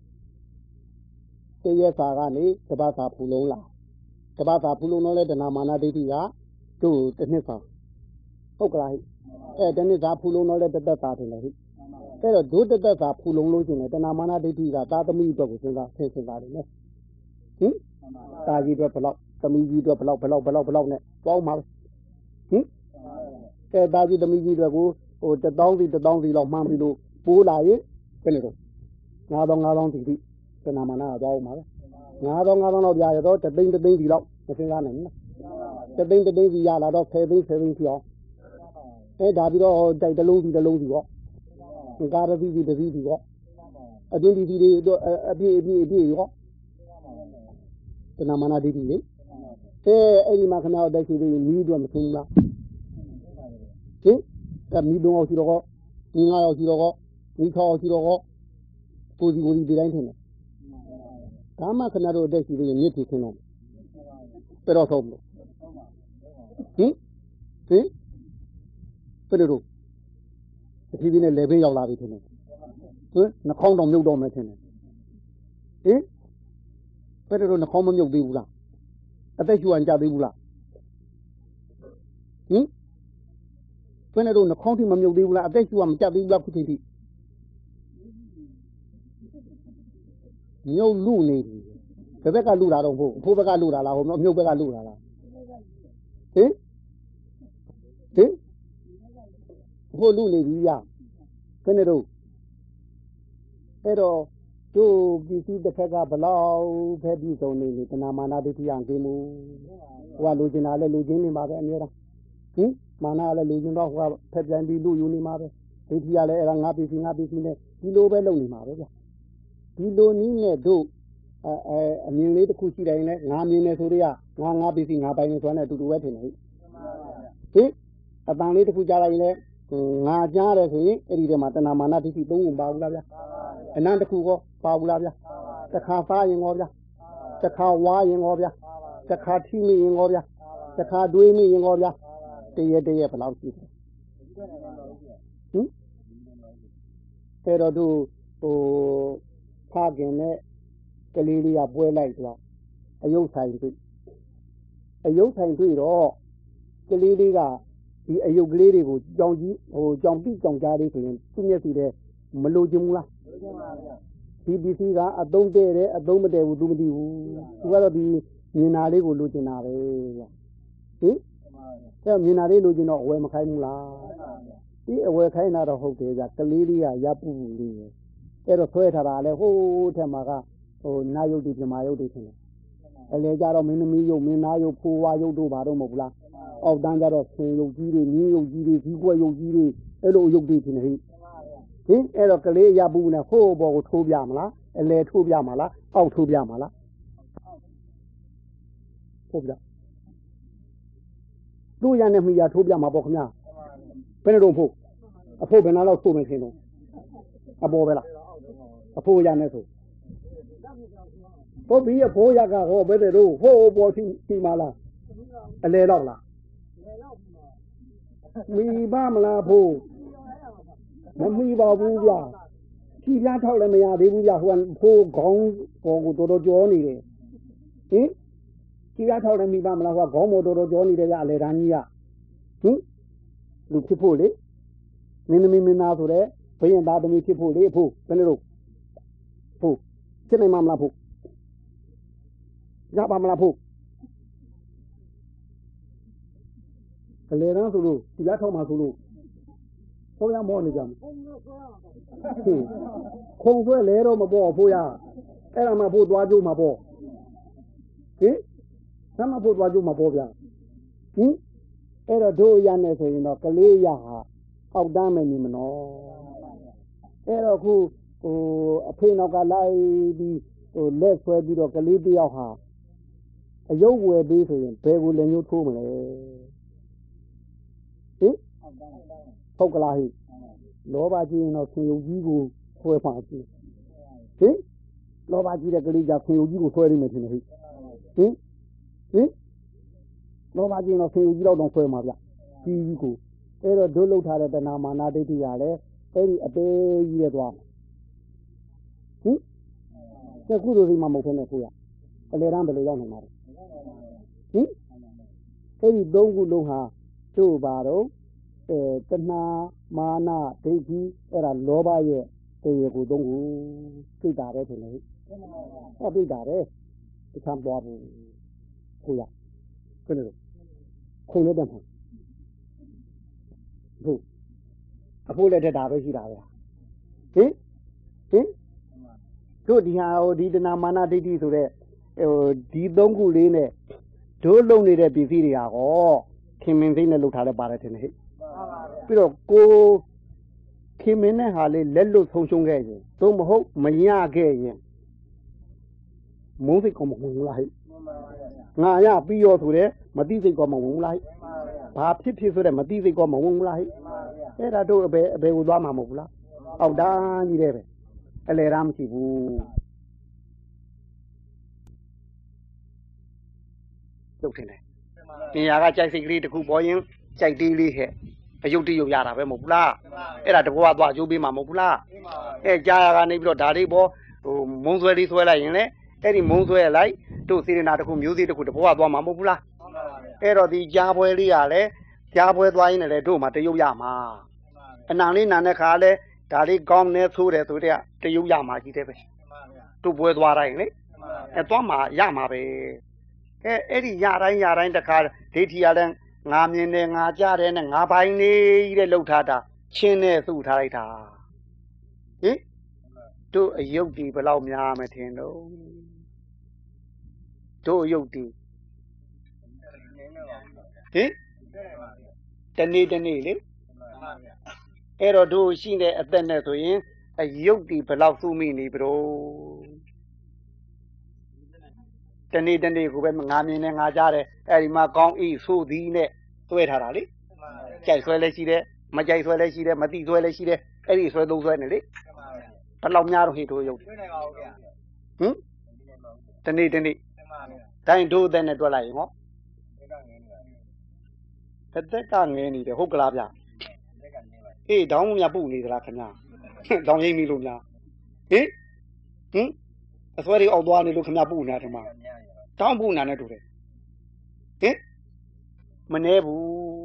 တရစာကနေတပတ်စာဖူလုံးလာတပတ်စာဖူလုံးတော့လဲတဏမာနဒိဋ္ဌိကတို့တစ်နှစ်စာဟုတ်ကလားအဲ့တစ်နှစ်စာဖူလုံးတော့လဲတသက်စာတယ်လေအဲ့တော့ဒုတသက်စာဖူလုံးလို့ရှိရင်တဏမာနဒိဋ္ဌိကသာသမီအတွက်ကိုစဉ်းစားတယ်နော်ตาจีด้วยพลักตมีจีด้วยพลักနဲ့ပေါင်းပါပဲตาจีตมีจีด้วยကိုဟို1000စီလောက်မှန်းပြီးလို့ပိုးလာရင်ဘယ်နဲ့တော့9000စီတဏမာနာပေါင်းပါပဲ9000လောက်ပြရတော့တသိန်းစီလောက်မစင်စားနိုင်ဘူးတသိန်းစီရလာတော့10သိန်းဖြစ်အောင်ဒါပြီးတော့တိုက်တလုံးစီပေါ့ကားတစ်စီးပေါ့အတင်းဒီတွေတော့အပြည့်ရောတဏမာနာဒိဋ္ဌိလေအဲ့ဒီမှာခဏတော့တိုက်ရှိသေးမီးတော့မသိဘူးလားမီးတော့ရှိတော့မီး9ရောက်ရှိတော့မီး6ရောက်ရှိတော့ကိုစီဒီတိုင်းထင်တယ်ဒါမှခဏတော့တိုက်ရှိသေးမြစ်ထီခင်းတော့ပြတော့ဆုံးလို့ဘယ်လိုအထီးပြီးနဲ့လေဘင်းရောက်လာပြီထင်တယ်နှာခေါင်းတော့မြုပ်တော့မယ်ထင်တယ်ဘယ်လိုနှာခေါင်းမမြုပ်သေးဘူးလားအသက်ရှူအောင်ကြသေးဘူးလားဘယ်လိုနှာခေါင်းထိမမြုပ်သေးဘူးလားအသက်ရှူအောင်မကြသေးဘူးလားခုချိန်ထိမြုပ်လူနေပြီဘယ်ဘက်ကလူတာတော့ဖို့အဖိုးဘက်ကလူတာလားဟိုမြုပ်ဘက်ကလူတာလားဟိုလူနေပြီရဘယ်နဲ့တော့အဲ့တော့တို့ပစ္စည်းတစ်ဖက်ကဘလောက်ဖက်ပြီးဆုံးနေလေတဏမာနာဒိဋ္ဌိအောင်ကိမှုဟိုကလူကျင်တာလည်းလူချင်းနေမှာပဲအများအားမာနာလည်းလူချင်းတော့ဟိုကဖက်ပြန်ပြီးလူယူနေမှာပဲဒိဋ္ဌိကလည်းအဲ့ဒါငါပစ္စည်းနဲ့ဒီလိုပဲလုပ်နေမှာပဲဗျဒီလိုနည်းနဲ့တို့အမြင်လေးတစ်ခုရှိတိုင်းလည်းငါမြင်နေဆိုတော့ငါပစ္စည်းငါပိုင်နေဆိုတဲ့အတူတူပဲထင်တယ်အတန်လေးတစ်ခုကြားလိုက်ရင်လည်းငါကြားတယ်ဆိုရင်အဲ့ဒီထဲမှာတဏမာနာဒိဋ္ဌိသုံးခုပါဘူးလားဗျအနန္တခုကောပါဘူးလားဗျတစ်ခါစားရင်ကောဗျတစ်ခါဝါရင်ကောဗျတစ်ခါထိမိရင်ကောဗျတစ်ခါတွေးမိရင်ကောဗျတရက်ဘယ်လောက်ရှိတယ်အဲ့တော့သူဟိုဖခင်နဲ့ကလေးလေးကပွဲလိုက်တော့အယုတ်ဆိုင်တွေ့တော့ကလေးလေးကဒီအယုတ်ကလေးတွေကိုကြောင်ကြီးကြောင်ပြီးကြောင်ကြားလေးဆိုရင်သူ့မျက်စိထဲမလိုချင်ဘူးလားဒီပစ္စည်းကအသုံးတဲ့တယ်အသုံးမတည့်ဘူးသူမသိဘူးသူကတော့ဒီမြင်နာလေးကိုလိုချင်တာပဲဗျအဲ့မြင်နာလေးလိုချင်တော့အဝယ်မခိုင်းဘူးလားဒီအဝယ်ခိုင်းတာတော့ဟုတ်တယ်ဗျကလေးလေးကရပူလေးအဲ့တော့ဆွဲထားတာလေဟိုးထက်မှာကနာယုတ်တွေပြမာယုတ်တွေထင်တယ်အလေကြတော့မင်းသမီးယုတ်မင်းသားယုတ်ဖိုးဝါယုတ်တို့ဘာတော့မဟုတ်ဘူးလားအောက်တန်းကြတော့ဆင်ယုတ်ကြီးတွေမြင်းယုတ်ကြီးတွေဒီကွက်ယုတ်ကြီးတွေအဲ့လိုယုတ်တွေထင်တယ်အဲ့တော့ကလေးရပူနဲ့ဟိုးဘောကိုထိုးပြမလားအလေထိုးပြမလားအောက်ထိုးပြမလားထိုးပြသူ့ရနဲ့မိရထိုးပြမှာပေါ့ခင်ဗျာဘယ်နဲ့တော့ဖို့အဖို့ဘယ်နာတော့ထိုးမယ်ခင်တော့အပေါ်ပဲလားအဖို့ရနဲ့ဆိုဘုဘီအဖိုးရကဟောဘယ်တဲ့တော့ဟိုးဘောရှိမလားအလေတော့လားမိပါမလားဖို့မမီပါဘူးဗျာဖြီးပြားထောက်လည်းမရသေးဘူးဗျာဟိုကဖိုးခေါင်းပေါ်ကိုတော်ကြောနေတယ်ဖြီးပြားထောက်လည်းမိပါမလားဟိုကခေါင်းပေါ်တော်ကြောနေတယ်ဗျာအလေတန်းကြီးကလူဖြစ်ဖို့လေမင်းသမီးမင်းသားဆိုတဲ့ဘယင်သားသမီးဖြစ်ဖို့လေအဖို့ဘယ်လိုလုပ်ဖို့ဖြစ်နိုင်မှာမလားဖို့ရပါမလားဖို့အလေတန်းဆိုလို့ဖြီးပြားထောက်မှဆိုလို့ဘုရားမောနေကြမယ်ခုံဆွဲလဲတော့မပေါ့ဘုရားအဲ့ဒါမှဖို့သွားကြိုးမှာပေါ့ဆမ်းမဖို့သွားကြိုးမှာပေါ့ဗျာအဲ့တော့တို့ရနေဆိုရင်တော့ကလေးရဟာအောက်တန်းမယ်နေမနော်အဲ့တော့ခုအဖေနောက်ကလိုက်ပြီးလက်ဆွဲပြီးတော့ကလေးတယောက်ဟာအယုတ်ဝယ်ပြီးဆိုရင်ဘယ်ကိုလည်းမျိုးထိုးမလဲဟုတ်ကလားဟိလောဘကြီးရင်တော့ဆင်ယုတ်ကြီးကိုဆွဲပါကြည့်လောဘကြီးတဲ့ကလေးကဆင်ယုတ်ကြီးကိုဆွဲနေမယ်ထင်တယ်ဟိလောဘကြီးတော့ဆင်ယုတ်ကြီးတော့ဆွဲမှာဗျကြီးကိုအဲ့တော့ဒုလုထားတဲ့တဏမာနာဒိဋ္ဌိရလဲအဲ့ဒီအသေးကြီးရဲ့သွားကျကုသိုလ်စီမှာမဟုတ်ဖ ೇನೆ ကိုရအလေရန်ဘယ်လိုရောက်နေမှာလဲအဲ့ဒီသုံးခုလုံးဟာတို့ပါတော့တဏမာနဒိဋ္ဌိအဲ့ဒါလောဘရဲ့တရားကိုသုံးခုသိတာပဲထင်တယ်ဟိပြိတာပဲဒီကံပွားဘူးကိုရကဲလို့ခုံလို့တယ်ဟုတ်အဖိုးလည်းတက်တာပဲရှိတာပဲဟင်တို့ဒီဟာဒီတဏမာနဒိဋ္ဌိဆိုတဲ့ဒီသုံးခုလေးနဲ့တို့လုံနေတဲ့ပစ္စည်းတွေကဟောခင်မင်းသိနဲ့လှုပ်ထားလဲပါတယ်ထင်တယ်ဟဲ့ပြီးတော့ကိုခင်မင်းနဲ့ဟာလေးလက်လွတ်ဆုံးရှုံးခဲ့ရင်သို့မဟုတ်မရခဲ့ရင်မုန်းစိတ်ကောမဝင်ဘူးလားဟဲ့ငါရပြီးရောဆိုတဲ့မသိစိတ်ကောမဝင်ဘူးလားဟဲ့ဘာဖြစ်ဖြစ်ဆိုတဲ့မသိစိတ်ကောမဝင်ဘူးလားဟဲ့အဲ့ဒါတို့အဘယ်ကိုသွားမှာမဟုတ်ဘူးလားအောက်တန်းကြီးတဲ့ပဲအလေရမရှိဘူးလုတ်ထင်တယ်ပညာကကြိုက်စိတ်ကလေးတစ်ခုပေါ်ရင်ကြိုက်သေးလေးဟဲ့အယုတ်တိယုတ်ရတာပဲမဟုတ်ဘူးလားအဲ့ဒါတဘောကသွားအကျိုးပေးမှာမဟုတ်ဘူးလားအဲ့ကြာရကနေပြီးတော့ဒါလေးပေါ်မုံဆွဲလေးဆွဲလိုက်ရင်လေအဲ့ဒီမုံဆွဲလိုက်တို့စေရနာတစ်ခုမျိုးစေ့တစ်ခုတဘောကသွားမှာမဟုတ်ဘူးလားအဲ့တော့ဒီကြားပွဲလေးကလည်းကြားပွဲသွားရင်လည်းတို့မှတယုတ်ရမှာအနံလေးနာတဲ့ခါလဲဒါလေးကောင်းနေဆိုးတယ်ဆိုတဲ့တယုတ်ရမှာကြီးတယ်ပဲတို့ပွဲသွားတိုင်းလေအဲ့သွားမှာရမှာပဲအဲ့ဒီရတိုင်းတခါဒိဋ္ဌိရတဲ့ငါမြင်တယ်ငါကြားတယ်နဲ့ငါပိုင်နေတဲ့လှုပ်ထားတာချင်းနဲ့စုထားလိုက်တာဟင်တို့အယုတ်ဒီဘယ်လောက်များမထင်တော့တို့အယုတ်ဒီဟင်တနေ့လေအဲ့တော့တို့ရှိတဲ့အသက်နဲ့ဆိုရင်အယုတ်ဒီဘယ်လောက်စုမိနေပြီတော့တနေ့ကိုပဲငါမြင်နေငါကြားတယ်အဲ့ဒီမှာကောင်းဤဆိုသည်နဲ့တွဲထားတာလေကြိုက်ဆွဲလဲရှိတယ်မကြိုက်ဆွဲလဲရှိတယ်မသိဆွဲလဲရှိတယ်အဲ့ဒီဆွဲသုံးဆွဲနေလေဘယ်လောက်များတော့ဟိတို့ရုပ်ဟင်တနေ့တိုင်းတို့တဲ့နဲ့တွက်လိုက်ရင်ဟောအသက်ကငယ်နေတယ်ဟုတ်ကလားဗျအေးတောင်းများပုနေသလားခင်ဗျာတောင်းရိမ့်ပြီလို့များဟင်အစွဲတွေအောက်သွားနေလို့ခင်ဗျာပုနေတာဒီမှာတောင်းပုနာနဲ့တူတယ်ဟင်မနေဘူး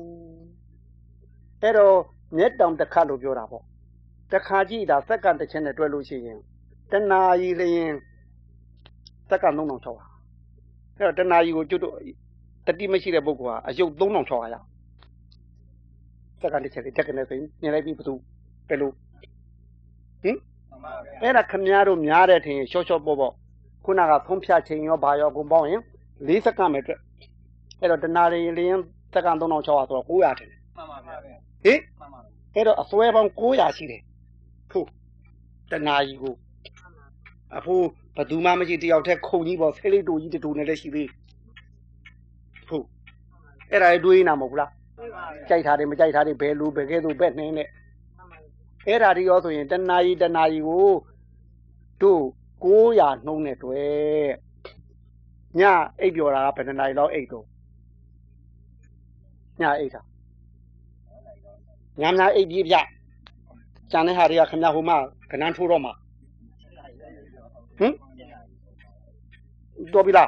အဲ့တော့မျက်တောင်တစ်ခါလို့ပြောတာပေါ့တစ်ခါကြည့်တာစက္ကန့်တစ်ချက်နဲ့တွဲလို့ရှိရင်တဏှာကြီးလျင်စက္ကန့်3600အဲ့တော့တဏှာကြီးကိုကျွတ်တော့တတိမရှိတဲ့ပုဂ္ဂိုလ်ဟာအယုတ်3600ရစက္ကန့်တစ်ချက်လေးတက်ကနေဆိုရင်မြင်လိုက်ပြီးဘသူပဲလို့ဟင်အဲ့ဒါခမည်းတော်များတဲ့ထင်ရှော့ပေါ့ခုနကဖုံးဖြတ်ချိန်ရောဘာရောကုန်ပေါင်းရင်4စက္ကန့်ပဲအတွက်အဲ့တော့တဏှာတွေလျင်စက္ကန့်3600ဆိုတော့900တယ်မှန်ပါဗျာဟင်အဲ့တော့အစွဲပေါင်း900ရှိတယ်ဟုတ်တဏှာကြီးကိုအဖိုးဘသူမှမရှိတယောက်တည်းခုံကြီးပေါ့ဆေးလေးတူကြီးတူနဲ့လည်းရှိသေးဟုတ်အဲ့ဒါတွေးနေတာမဟုတ်ဘူးလားကြိုက်တာတွေမကြိုက်တာတွေဘယ်လိုပဲကဲသို့ပဲနှင်းနဲ့အဲ့ဒါတွေရောဆိုရင်တဏှာကြီးကိုတို့900နှုံးနဲ့တွေ့ညအိပ်ပျော်တာကဘယ်နှစ်နာရီလောက်အိပ်တော့ညအိပ်တာညအိပ်ပြေးပြကျန်တဲ့ဟာတွေကခင်ဗျာဟိုမှာကနန်းထိုးတော့မှာဟင်တော်ပြီလား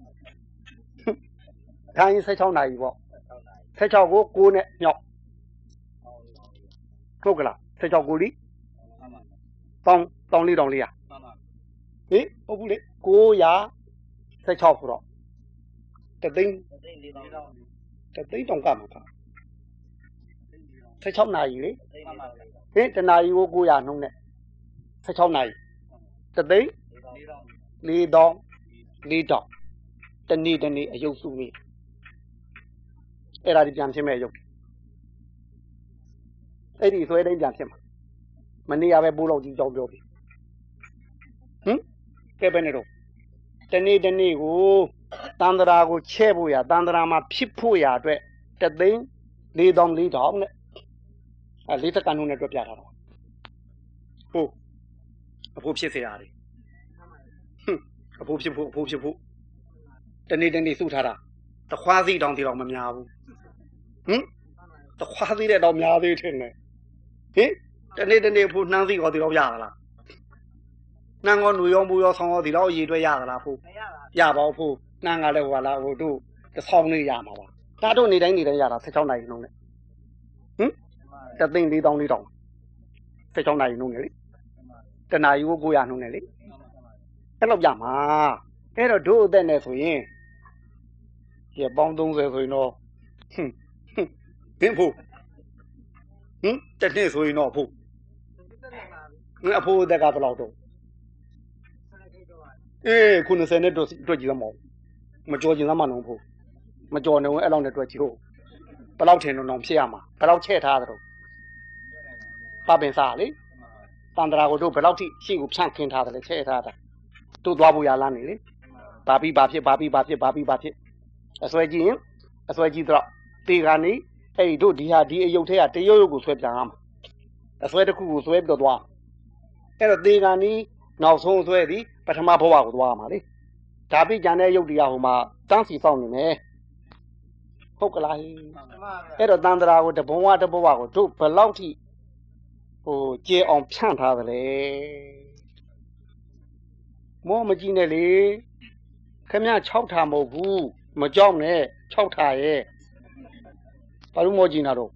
ထိုင်း16နာရီပေါ့16ကို9နဲ့ညောက်ဟုတ်ကလား16ကိုလီတောင်းလေးရဟင်ဟုတ်ဘူးလေ916ဆိုတော့တသိန်းတောင်ကမှာပါ16နာရီလေဟင်တနာရီကို900နှုံးနဲ့16နာရီတသိန်း4တောင်တနေ့အယုတ်စုနေအဲ့ဒါဒီပြန်ဖြစ်မဲ့အယုတ်အဲ့ဒီဆွဲတိုင်းပြန်ဖြစ်မှာမနေ့ကပဲပိုးလောက်ကြီးကြောင်းပြောပြီဟင်ကဲပဲနေတော့တနေ့ကိုတန္တရာကိုချဲ့ဖို့ရတန္တရာမှာဖြစ်ဖို့ရအတွက်တသိန်း4တောင်နဲ့4စက္ကန့်နှုန်းနဲ့တွက်ပြထားတာဟုတ်အဖို့ဖြစ်เสียရတယ်အဖို့ဖြစ်ဖို့တနေ့စုထားတာတခွားစီတောင်ဒီတော့မများဘူးဟင်တခွားစီတဲ့တော့များသေးတယ်နဲ့ဟင်တနေ့ဖို့နှမ်းစီကောဒီတော့ရသလားနှမ်းကောຫນွေရောမူရောဆောင်းရောဒီတော့အရေးတွဲရသလားဖို့ရပါဘူးဖို့နှမ်းကလည်းဟိုလားဟိုတို့တဆောင်းလေးရမှာပါဒါတို့နေတိုင်းရတာ16နာရီနှုန်းနဲ့ဟင်တသိန်း4တောင်16နာရီနှုန်းနဲ့လေတနာရီကို900နှုန်းနဲ့လေအဲ့လောက်ရမှာအဲ့တော့တို့အသက်နဲ့ဆိုရင်ဒီပေါင်း30ဆိုရင်တော့ဘင်းဖို့တစ်နှစ်ဆိုရင်တော့ဖို့အဖိုးအသက်ကဘယ်လောက်တော့90နဲ့တွက်ကြည့်သမောမကြော်ကျင်သမှလုံးဖို့မကြော်နေဝင်အဲ့လောက်နဲ့တွက်ကြည့်ဟုတ်ဘယ်လောက်ထင်တော့ဖြစ်ရမှာဘယ်လောက်ချဲ့ထားသလဲပပင်စားလေတန်တရာကိုတို့ဘယ်လောက်ထိရှေ့ကိုဖြန့်ခင်းထားတယ်လဲချဲ့ထားတာတို့သွားဖို့ရလမ်းနေလေဘာဖြစ်အစွဲကြည့်ရင်အစွဲကြည့်တော့တေကနေအဲ့ဒီတို့ဒီဟာဒီအယုတ်ထဲကတရုတ်ကိုဆွဲပြန်ရမှာအစွဲတစ်ခုကိုဆွဲပြီးတော့သွားအဲ့တော့တေကနေနောက်ဆုံးဆွဲသည်ပထမဘဝကိုသွားရမှာလေဒါပြီးကြံတဲ့ယုတ်တရားဟိုမှာတန်းစီဆောင်နေမယ်ဟုတ်ကလားအဲ့တော့တန်တရာကိုတဘဝကိုတို့ဘယ်လောက်ထိကျေအောင်ဖြန့်ထားသလဲမောမကြည့်နဲ့လေခမ6ထာမဟုတ်ဘူးမကြောက်နဲ့6ထာရဲ့ဘာလို့မောကြည့်နာတော့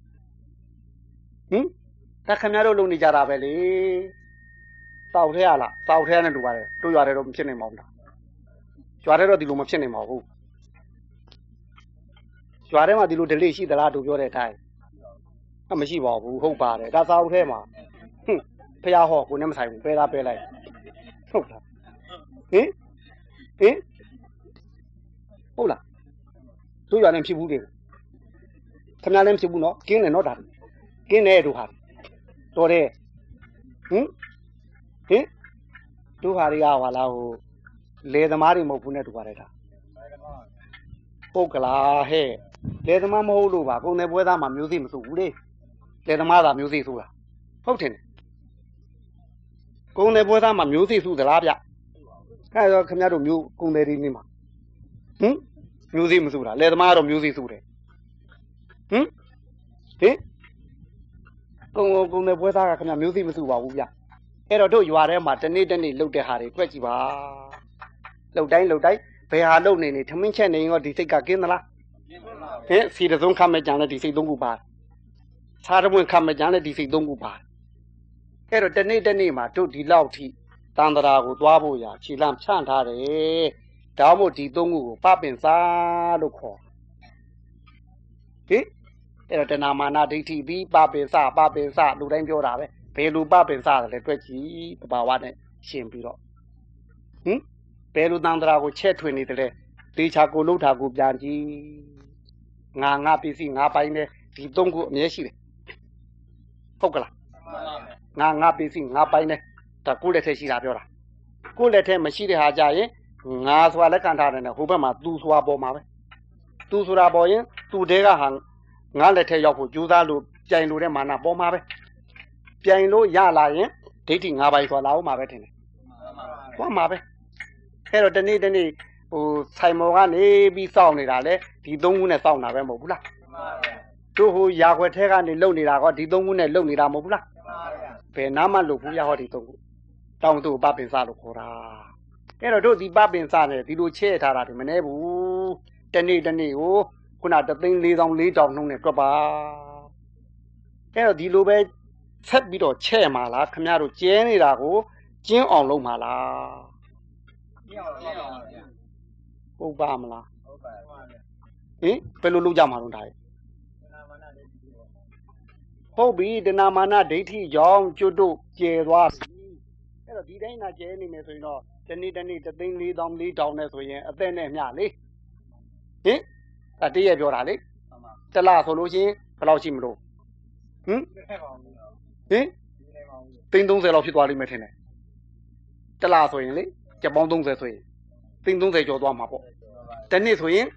ဒါခမတို့လုံနေကြတာပဲလေတောက်ထဲရလားတောက်ထဲနဲ့တူပါတယ်တို့ရတယ်တော့မဖြစ်နိုင်ပါဘူးလားကျွာထဲတော့ဒီလိုမဖြစ်နိုင်ပါဘူးကျွာထဲမှာဒီလို delay ရှိသလားတို့ပြောတဲ့အတိုင်းမရှိပါဘူးဟုတ်ပါတယ်ဒါစာအုပ်ထဲမှာဖះဟောကိုနဲ့မဆိုင်ဘူးပဲလားပဲလိုက်ဟုတ်လားဟုတ်လားတို့ရလည်းဖြစ်ဘူးတယ်ခင်ဗျားလည်းဖြစ်ဘူးနော်ကင်းတယ်နော်ဒါကင်းတယ်တို့ဟာတော်တယ်တို့ဟာတွေကဟာလားဟိုလေသမားတွေမဟုတ်ဘူးနဲ့တူပါတယ်ဒါဟုတ်ကလားဟဲ့လေသမားမဟုတ်လို့ပါကုန်တယ်ပွဲသားမှာမျိုးစိမစိုးဘူးလေလေသမားသာမျိုးစိဆိုတာဟုတ်တယ်ကုန်တယ်ပွဲသားမှာမျိုးစိစုသလားဗျအဲ့တော့ခင်ဗျားတို့မျိုးကုန်တယ်ဒီနေ့မှာမျိုးစိမစုတာလေသမားကတော့မျိုးစိစုတယ်ကုန်တယ်ပွဲသားကခင်ဗျားမျိုးစိမစုပါဘူးဗျအဲ့တော့တို့ရွာထဲမှာတနေ့လှုပ်တဲ့ဟာတွေတွေ့ကြည့်ပါလှုပ်တိုင်းဘယ်ဟာလှုပ်နေထမင်းချက်နေရောဒီစိတ်ကကင်းသလားစီတစုံခမဲ့ကြံလဲဒီစိတ်3ခုပါစားတပွင့်ခမဲ့ကြံလဲဒီစိတ်3ခုပါအဲ့တော့တနေ့မှာတို့ဒီလောက်ထိတန်တရာကိုသွားဖို့ရခြေလမ်းဖြန့်ထားတယ်ဒါမှမဟုတ်ဒီ3ခုကိုပပင်စားလို့ခေါ်အဲ့တော့တဏမာနဒိဋ္ဌိပြီးပပင်စလူတိုင်းပြောတာပဲဘယ်လိုပပင်စတယ်လဲတွေ့ကြည့်တဘာဝနဲ့ရှင်းပြီးတော့ဘယ်လိုတန်တရာကိုချဲ့ထွင်နေတယ်လဲတေချာကိုလှုပ်တာကိုပြန်ကြည့်ငါပစ္စည်းငါပိုင်နေဒီ3ခုအမြဲရှိတယ်ဟုတ်ကလားငါပစ္စည်းငါပိုင်နေဒါကိုလက်ထဲရှိတာပြောတာကိုလက်ထဲမရှိတဲ့ဟာကြရင်ငါဆိုတာလက်ခံထားတယ်နဲ့ဟိုဘက်မှာသူဆိုတာပေါ်မှာပဲသူဆိုတာပေါ်ရင်သူတဲကဟာငါလက်ထဲရောက်ဖို့ကြိုးစားလို့ပြိုင်လို့တဲ့မာနပေါ်မှာပဲပြိုင်လို့ရလာရင်ဒိဋ္ဌိငါပိုင်ဆိုတာလာအောင်မှာပဲထင်တယ်ပေါ်မှာပဲအဲ့တော့တနေ့ဟိုဆိုင်မော်ကနေပြီးစောင့်နေတာလေဒီ3ခုနဲ့စောင့်တာပဲမဟုတ်ဘူးလားတို့ဟိုရာခွက်ထဲကနေလုံနေတာကောဒီ3ခုနဲ့လုံနေတာမဟုတ်ဘူးလားဘယ်နာမှလုံဘူးရဟောဒီ3ခုတောင်းသူပပင်စလို့ခေါ်တာအဲ့တော့တို့ဒီပပင်စနဲ့ဒီလိုချဲ့ထားတာဒီမနေဘူးတနေ့ကိုခုန3,400,400နှုန်းနဲ့တွက်ပါအဲ့တော့ဒီလိုပဲဆက်ပြီးတော့ချဲ့မှာလားခမရတို့ကျဲနေတာကိုကျင်းအောင်လုပ်မှာလားဟုတ်ပါမလားဘယ်လိုလုပ်ကြမှာတော့ဒါဟုတ်ပြီတဏမာနဒိဋ္ဌိကြောင့်ကျွတ်တို့ကျဲသွားအဲ့တော့ဒီတိုင်းသာကျဲနေမယ်ဆိုရင်တော့တနေ့3,400,400နဲ့ဆိုရင်အသက်နဲ့မျှလေဒါတည့်ရပြောတာလေတလားဆိုလို့ရှိရင်ဘယ်လောက်ရှိမလို့330လောက်ဖြစ်သွားလိမ့်မယ်ထင်တယ်တလားဆိုရင်လေကျပ်ပေါင်း30ဆိုရင်330ကျော်သွားမှာပေါ့တနေ့ဆိုရင်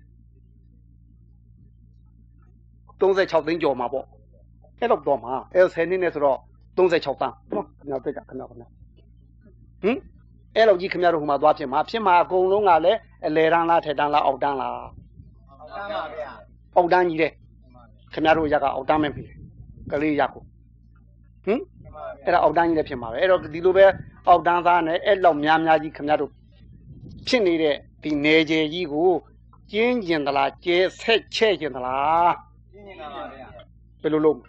36သိန်းကျော်မှာပေါ့အဲ့တော့တော့မှာအဲ့10နှစ်နဲ့ဆိုတော့36တန်းနော်ခင်ဗျားတွေ့ကြခင်ဗျာအဲ့လောက်ကြီးခင်ဗျားတို့ဟိုမှာသွားဖြစ်မှာအကုန်လုံးကလည်းအလဲတန်းလားထက်တန်းလားအောက်တန်းလားအောက်တန်းပါဗျာအောက်တန်းကြီးတဲ့ခင်ဗျားတို့ရကအောက်တန်းမဲ့ပြီကလေးရကိုအဲ့ဒါအောက်တန်းကြီးလည်းဖြစ်မှာပဲအဲ့တော့ဒီလိုပဲအောက်တန်းသားနဲ့အဲ့လောက်များကြီးခင်ဗျားတို့ဖြစ်နေတဲ့ဒီနေကျယ်ကြီးကိုကျင်းကျင်သလားကျဲဆက်ချဲ့ကျင်သလားကျင်းကျင်ပါဗျာဘယ်လိုလုပ်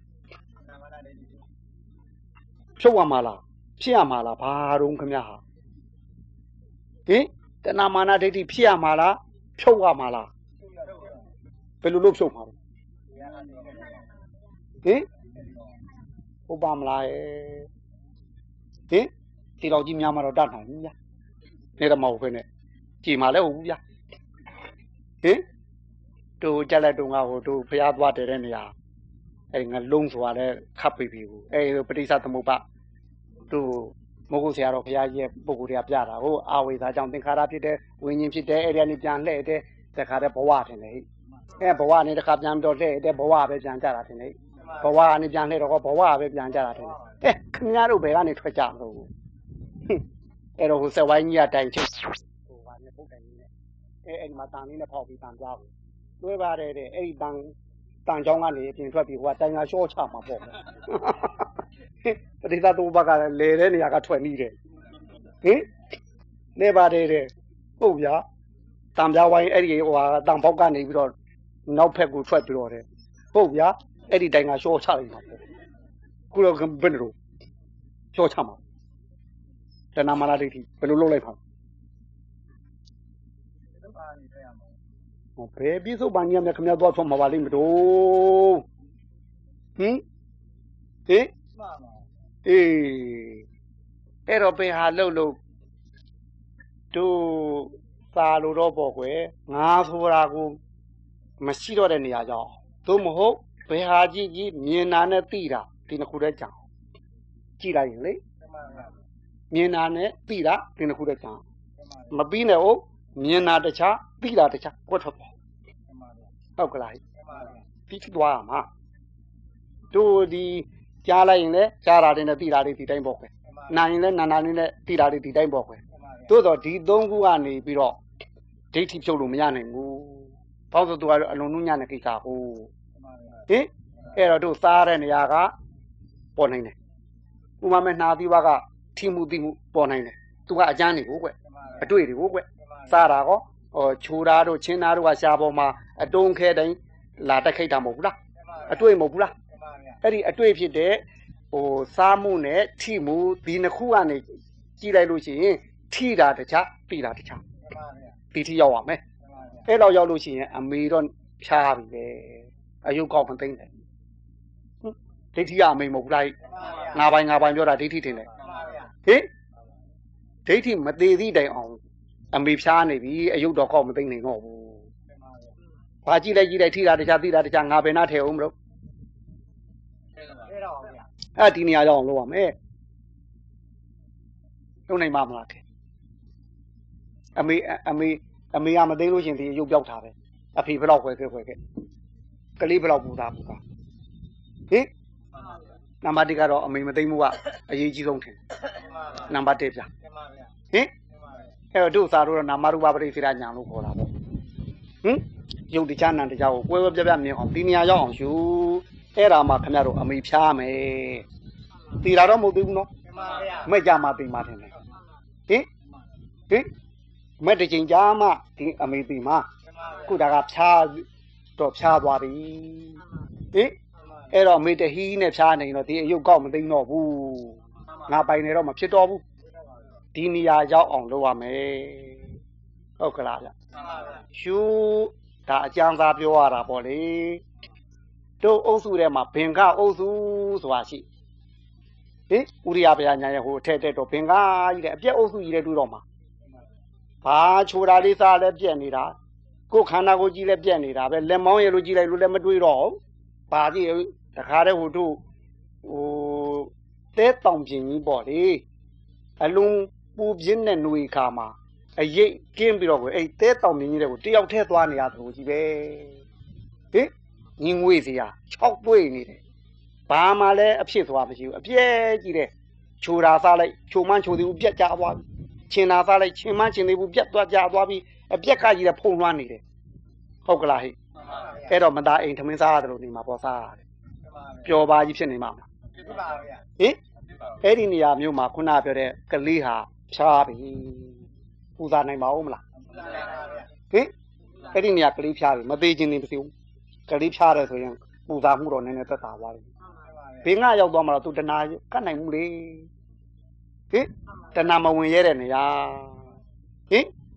ဖြုတ်ရမှာလားဖြစ်ရမှာလားဘာတော့ခင်ဗျားဟာတဏမာနဒိဋ္ဌိဖြစ်ရမှာလားဖြုတ်ရမှာလားဘယ်လိုလုပ်ဖြုတ်မှာလဲဟင်ဟုတ်ပါမလားဟင်ဒီလောက်ကြီးများမှတော့တတ်နိုင်ဘူးဗျာနေတော့မဟုတ်ဖ ೇನೆ ကြည်မှာလည်းဟုတ်ဘူးဗျာဟင်တို့ကြက်လက်တုံးကဟိုတို့ဖျားသွားတယ်တဲ့နေရာအဲ့ငါလုံးဆိုတာလည်းခပ်ပြီဘူးအဲ့ပဋိစ္စသမုပ္ပါတို့မဟုတ်ဆရာတော်ဘုရားကြီးရဲ့ပုဂ္ဂိုလ်တွေကပြတာဟိုအာဝေသာကြောင့်သင်္ခါရဖြစ်တဲ့ဝိညာဉ်ဖြစ်တဲ့အဲ့ဒီကနေပြန်လှည့်တဲ့တခါတည်းဘဝထင်တယ်ဟိအဲ့ဘဝနဲ့တခါပြန်တော့လှည့်တဲ့ဘဝပဲပြန်ကြတာထင်တယ်ဘဝကနေပြန်လှည့်တော့ဘဝပဲပြန်ကြတာထင်တယ်ခင်ဗျားတို့ဘယ်ကနေထွက်ကြမလို့အဲ့တော့ဟိုဆက်ဝိုင်းကြီးအတိုင်းချင်းဟိုဟာနဲ့ပုတ်တိုင်ကြီးနဲ့အဲ့ဒီမှာတန်လေးနဲ့ဖောက်ပြီးတန်ပြဘူးတွဲပါတယ်တဲ့အဲ့ဒီတန်ချောင်းကနေပြင်ထွက်ပြီးဟိုကတိုင်ငါရှော့ချမှာပေါ့ပဋိသသမုပ္ပါကလည်းလေတဲ့နေရာကထွက်နေတယ်ဟင်နေပါတယ်တဲ့ဟုတ်ဗျာတံပြဝိုင်းအဲ့ဒီဟိုဟာတံပေါက်ကနေပြီးတော့နောက်ဖက်ကိုထွက်ပြီးတော့တယ်ဟုတ်ဗျာအဲ့ဒီတိုင်ကရှော့ချလိုက်မှာပေါ့ခုတော့ဘယ်လိုရှော့ချမှာတဏမာနဒိဋ္ဌိဘယ်လိုလုပ်လိုက်ပါဘယ်ပြစ္ဆုတ်ပန်ကြီးများခင်ဗျားသွားထွက်မှာပါလိမ့်မလို့ဟင်အေးအဲ့တော့ပင်ဟာလှုပ်လို့တို့စာလို့တော့ပေါ့ကွယ်ငါဆိုတာကိုမရှိတော့တဲ့နေရာကြောင့်သို့မဟုတ်ဘယ်ဟာကြည့်ကြည့်မြင်တာနဲ့သိတာဒီနှစ်ခုတည်းကြောင်ကြည့်လိုက်ရင်လေမြင်တာနဲ့သိတာဒီနှစ်ခုတည်းကြောင်မပြီးနဲ့ဟုတ်မြင်တာတခြားသိတာတခြားကွက်ထွက်ပေါ့ဟုတ်ကလားပြီးသွားရမှာတို့ဒီကြားလိုက်ရင်လည်းကြားတာတွေနဲ့သိတာတွေဒီတိုင်းပေါ့ကွယ်နာရင်လည်းနာတွေနဲ့သိတာတွေဒီတိုင်းပေါ့ကွယ်သို့တော့ဒီသုံးခုကနေပြီးတော့ဒိဋ္ဌိဖြုတ်လို့မရနိုင်ဘူးဘာလို့ဆိုသူကအလုံးနုညံ့တဲ့ကိစ္စဟုတ်ဟင်အဲ့တော့တို့စားတဲ့နေရာကပေါ်နိုင်တယ်ဥမာမဲ့နှာသီးပါးကထိမှုသိမှုပေါ်နိုင်တယ်သူကအကျန်းနေကိုကွအတွေ့တွေကိုကွစားတာကောချိုးတာတို့ချင်းသားတို့ကရှားပေါ်မှာအတုံးခဲတိုင်းလာတက်ခိတ်တာမဟုတ်ဘူးလားအတွေ့မဟုတ်ဘူးလားအဲ့ဒီအတွေ့ဖြစ်တဲ့ဟိုစားမှုနဲ့ထိမှုဒီနှစ်ခုကနေကြည့်လိုက်လို့ရှိရင်ထိတာတခြားပြီးတာတခြားဒီထိရောက်ရမယ်အဲ့တော့ရောက်လို့ရှိရင်အမေတော့ဖြားပြီလေအယုတ်ကောက်မသိမ့်တယ်ဒိဋ္ဌိကအမေမဟုတ်ဘူးလားငါပိုင်ပြောတာဒိဋ္ဌိတင်တယ်ဟင်ဒိဋ္ဌိမသေးသည့်တိုင်အောင်အမေဖြားနေပြီအယုတ်တော့ကောက်မသိမ့်နိုင်တော့ဘူးဘာကြည့်လိုက်ထိတာတခြားသိတာတခြားငါဘယ်နာထဲအောင်မလို့အဲ့ဒီနေရာရောက်အောင်လုပ်ရမယ်လုပ်နိုင်မှာမလားအမေကမသိလို့ရှင်ဒီရုပ်ပြောက်တာပဲအဖေဘယ်တော့ခွဲခဲ့ကလေးဘယ်တော့ပူတာဟင်နံပါတ်1ကတော့အမေမသိမှုကအရေးကြီးဆုံးထင်နံပါတ်1ပြဟင်အဲ့တော့တို့စာတို့နာမရူပပရိသေရညာလို့ခေါ်တာပေါ့ဟင်ရုပ်တရားနာတရားကိုကွဲပြမြင်အောင်ဒီနေရာရောက်အောင်ယူအဲ့ဒါမှခင်ဗျားတို့အမေဖြားမယ်တည်တာတော့မဟုတ်သေးဘူးနော်မဲ့ကြမှာသိမှာထင်တယ်ဟင်မဲ့တစ်ချိန်ကြာမှဒီအမေသိမှာခုဒါကဖြားသွားပြီဟင်အဲ့တော့အမေတဟီးနဲ့ဖြားနေတော့ဒီအယုတ်ကောက်မသိတော့ဘူးငါပိုင်နေတော့မဖြစ်တော့ဘူးဒီနေရာရောက်အောင်လုပ်ရမယ်ဟုတ်ကလားဗျရှုဒါအကျမ်းစာပြောရတာပေါ့လေတို့အုပ်စုထဲမှာဘင်္ဂအုပ်စုဆိုတာရှိဟင်ဥရိယဗျာညာရဲ့ဟိုထဲတော့ဘင်္ဂကြီးတဲ့အပြက်အုပ်စုကြီးလည်းတွေ့တော့မှာဘာချိုတာလေးစားလည်းပြက်နေတာကိုယ်ခန္ဓာကိုယ်ကြီးလည်းပြက်နေတာပဲလက်မောင်းရလို့ကြည့်လိုက်လို့လည်းမတွေ့တော့ဘာကြည့်တခါတည်းဟိုတို့ဟိုတဲတောင်ပြင်ကြီးပေါ့လေအလုံးပူပြင်းတဲ့ຫນွေခါမှာအရိတ်ကင်းပြီးတော့ကိုအဲ့တဲတောင်ပြင်ကြီးတွေကိုတယောက်ထဲသွားနေရသလိုကြီးပဲဟင်ငင်းငွေစီဟာ6တွေ့နေတယ်ဘာမှလည်းအဖြစ်သွားမရှိဘူးအပြဲကြီးတဲ့ချိုတာစားလိုက်ချိုမှန်းချိုသေးဘူးပြက်ကြသွားပြီချင်းတာစားလိုက်ချင်းမှန်းချင်းသေးဘူးပြက်သွားကြသွားပြီအပြက်ကကြီးတဲ့ဖုံလွှမ်းနေတယ်ဟုတ်ကလားဟိအဲ့တော့မသားအိမ်ထမင်းစားရတယ်လို့နေမှာပေါ့စားရတယ်ပျော်ပါကြီးဖြစ်နေမှာမလားဖြစ်ပါဗျာဟင်အဲ့ဒီနေရာမျိုးမှာခုနပြောတဲ့ကလေးဟာဖြားပြီပူဇာနိုင်ပါဦးမလားဟင်အဲ့ဒီနေရာကလေးဖြားပြီမသေးခြင်းနေမသိဘူးကလေးဖြားတယ်ဆိုရင်ပူဇာမှုတော့နည်းနည်းသက်သာသွားတယ်ဘေးငါရောက်သွားမှတော့သူတဏှာကတ်နိုင်မှုလေဟင်တဏှာမဝင်ရဲတဲ့နေရာဟင်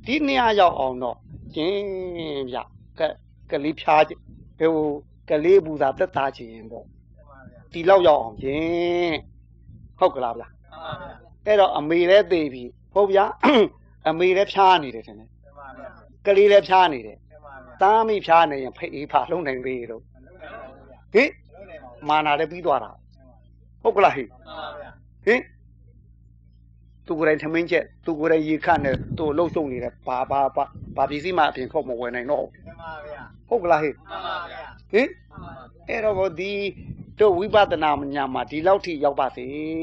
ဒီနေရာရောက်အောင်တော့ကျင်းဗျကလေးဖြားဟိုကလေးဘူးသာသက်သားခြင်းပေါ့ဒီလောက်ရောက်အောင်ကျင်းဟုတ်ကလားဗျအဲ့တော့အမေလည်းသိပြီဟုတ်ဗျာအမေလည်းဖြားနေတယ်ထင်တယ်ကလေးလည်းဖြားနေတယ်သားမိဖြားနေရင်ဖိတ်အေးဖာလုံးနိုင်သေးတော့ဟိမာနာလည်းပြီးသွားတာဟုတ်ကလားဟိသူကိုယ်တိုင်ထမင်းချက်သူကိုယ်တိုင်ရေခတ်နေသူ့လှုပ်ရှုပ်နေတယ်ဘာပစ္စည်းမှအပြင်ခေါက်မဝယ်နိုင်တော့ဟုတ်ကလားဟိအဲ့တော့ဒီတို့ဝိပဿနာညာမှာဒီလောက်ထိရောက်ပါစေ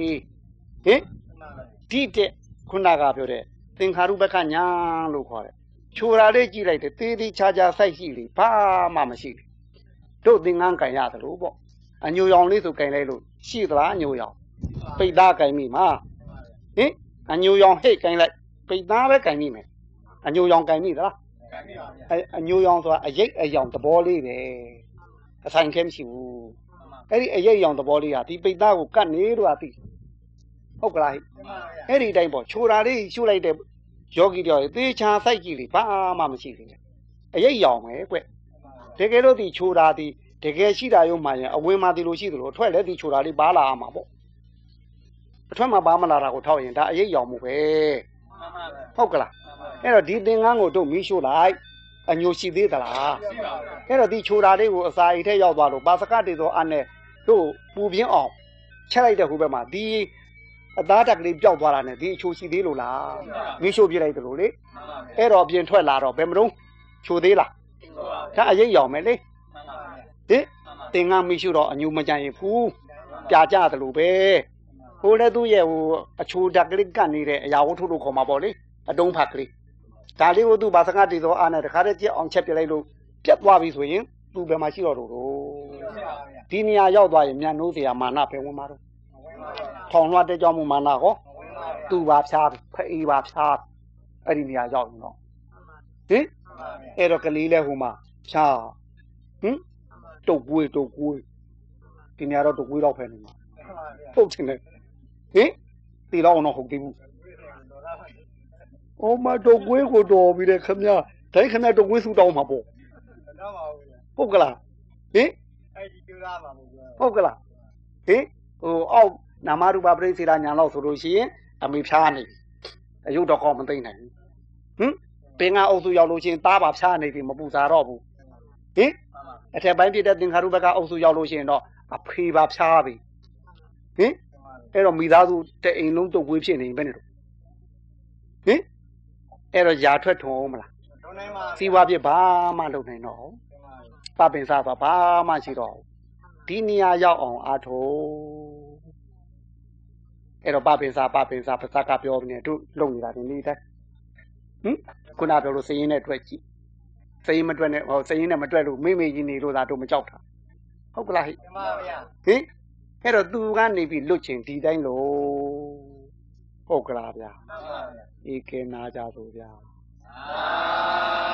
ဒီတဲ့ခုနကပြောတဲ့သင်္ခါရုပ္ပကညာလို့ခေါ်တယ်ချိုရာလေးကြည့်လိုက်တယ်သေးသေးချာချာစိုက်ရှိလေဘာမှမရှိဘူးတို့သင်္ကန်းကန်ရတယ်လို့ပေါ့အညိုရောင်လေးဆိုကန်လိုက်လို့ရှိသလားအညိုရောင်ပိတ်သားကန်မိမှာအညိုရောင်ဟိတ်ကန်လိုက်ပိတ်သားပဲကန်မိမယ်အညိုရောင်ကန်မိသလားအညိုရောင်ဆိုတာအရိပ်အယောင်သဘောလေးပဲအဆိုင်ခဲမရှိဘူးအဲ့ဒီအရိပ်ရောင်သဘောလေးဟာဒီပိတ်သားကိုကတ်နေလို့အသိဟုတ်ကလားအဲ့ဒီတိုင်းပေါ့ချိုရာလေးရှုလိုက်တဲ့ယောဂီတော်ရေသေချာစိုက်ကြည့်လေဘာမှမရှိသေးဘူးအရိပ်ရောင်ပဲကွတကယ်လို့ဒီချိုရာဒီတကယ်ရှိတာရုံမှရင်အဝင်မှာဒီလိုရှိသလိုအထွက်လည်းဒီချိုရာလေးပါလာမှာပေါ့အထွက်မှာပါမလာတာကိုထောက်ရင်ဒါအရိပ်ရောင်မှုပဲဟုတ်ကလားအဲ့တော့ဒီသင်္ကန်းကိုတို့မီးရှို့လိုက်အညိုရှိသေးသလားအဲ့တော့ဒီချိုရာလေးကိုအစာအိတ်ထဲရောက်သွားလို့ပါစကတေသောအနဲ့တို့ပူပြင်းအောင်ချက်လိုက်တဲ့ဟိုဘက်မှာဒီအသားတက်ကလေးပျောက်သွားတာနဲ့ဒီအချိုရှိသေးလို့လားမီးရှို့ပြလိုက်တယ်လို့လေအဲ့တော့အပြင်ထွက်လာတော့ဘယ်မလို့ချိုသေးလားဒါအရိပ်ရောင်ပဲလေသင်္ကန်းမီးရှို့တော့အညိုမကြရင်ဘူးပြကြတယ်လို့ပဲဟိုလည်းသူ့ရဲ့ဟိုအချိုတက်ကလေးကတ်နေတဲ့အရာဝတ္ထုလို့ခေါ်မှာပေါ့လေအတုံးဖတ်ကလေးဒါလေးကိုသူဘာစကားတည်သောအားနဲ့တခါတည်းကြက်အောင်ချက်ပြလိုက်လို့ပြတ်သွားပြီဆိုရင်သူ့ဘယ်မှာရှိတော့လို့ဒီနေရာရောက်သွားရင်မြန်နိုးเสียမာနပဲဝင်မှာတော့ထောင်လွှတ်တဲ့ကြောင့်မို့မာနဟောသူ့ဘာဖြားဖအေးဘာဖြားအဲ့ဒီနေရာရောက်ရင်တော့အဲ့တော့ကလေးလဲဟိုမှာဖြားတုတ်ကွေးဒီနေရာတော့တုတ်ကွေးတော့ဖယ်နေမှာဟုတ်တယ်တီတော့တော့ဟုတ်သေးဘူးအော်မတုတ်ကွေးကိုတော်ပြီးတဲ့ခမတိုင်းခမတုတ်ကွေးဆူတောင်းမှာပေါ့ဟုတ်ကလားအဲ့ဒီကျူသားမှာဟုတ်ကလားဟိအောက်နာမရူပပရိစ္ဆေဒညာလောက်ဆိုလို့ရှိရင်အမေဖြားနေအယုတ်တော့ကောင်းမသိနိုင်ဘူးပင်ကအုပ်စုရောက်လို့ရှိရင်သားပါဖြားနေပြီမပူစားတော့ဘူးအထက်ပိုင်းပြတဲ့သင်္ခါရုပ္ပကအုပ်စုရောက်လို့ရှိရင်တော့အဖေပါဖြားပြီအဲ့တော့မိသားစုတအိမ်လုံးတုတ်ကွေးဖြစ်နေဘယ်နဲ့တော့အဲ့တော့ຢာထွက်ထုံမလားစီဝါပြဘာမှလုပ်နိုင်တော့ပပင်စားပါဘာမှရှိတော့ဒီနေရာရောက်အောင်အားထုတ်အဲ့တော့ပပင်စားပါစကပြောနေတို့လုံနေတာဒီနေ့တိုင်းခုနပြောလို့စရင်နဲ့တွေ့ကြည့်စရင်မတွေ့နဲ့ဟောစရင်နဲ့မတွေ့လို့မိကြီးနေလို့သာတို့မကြောက်တာဟုတ်ကလားဟိမှန်ပါဗျာအဲ့တော့သူကနေပြီးလွတ်ချင်ဒီတိုင်းလို့ဟုတ်ကလားဗျာမှန်ပါဗျာဧကေနာကြဆိုဗျာ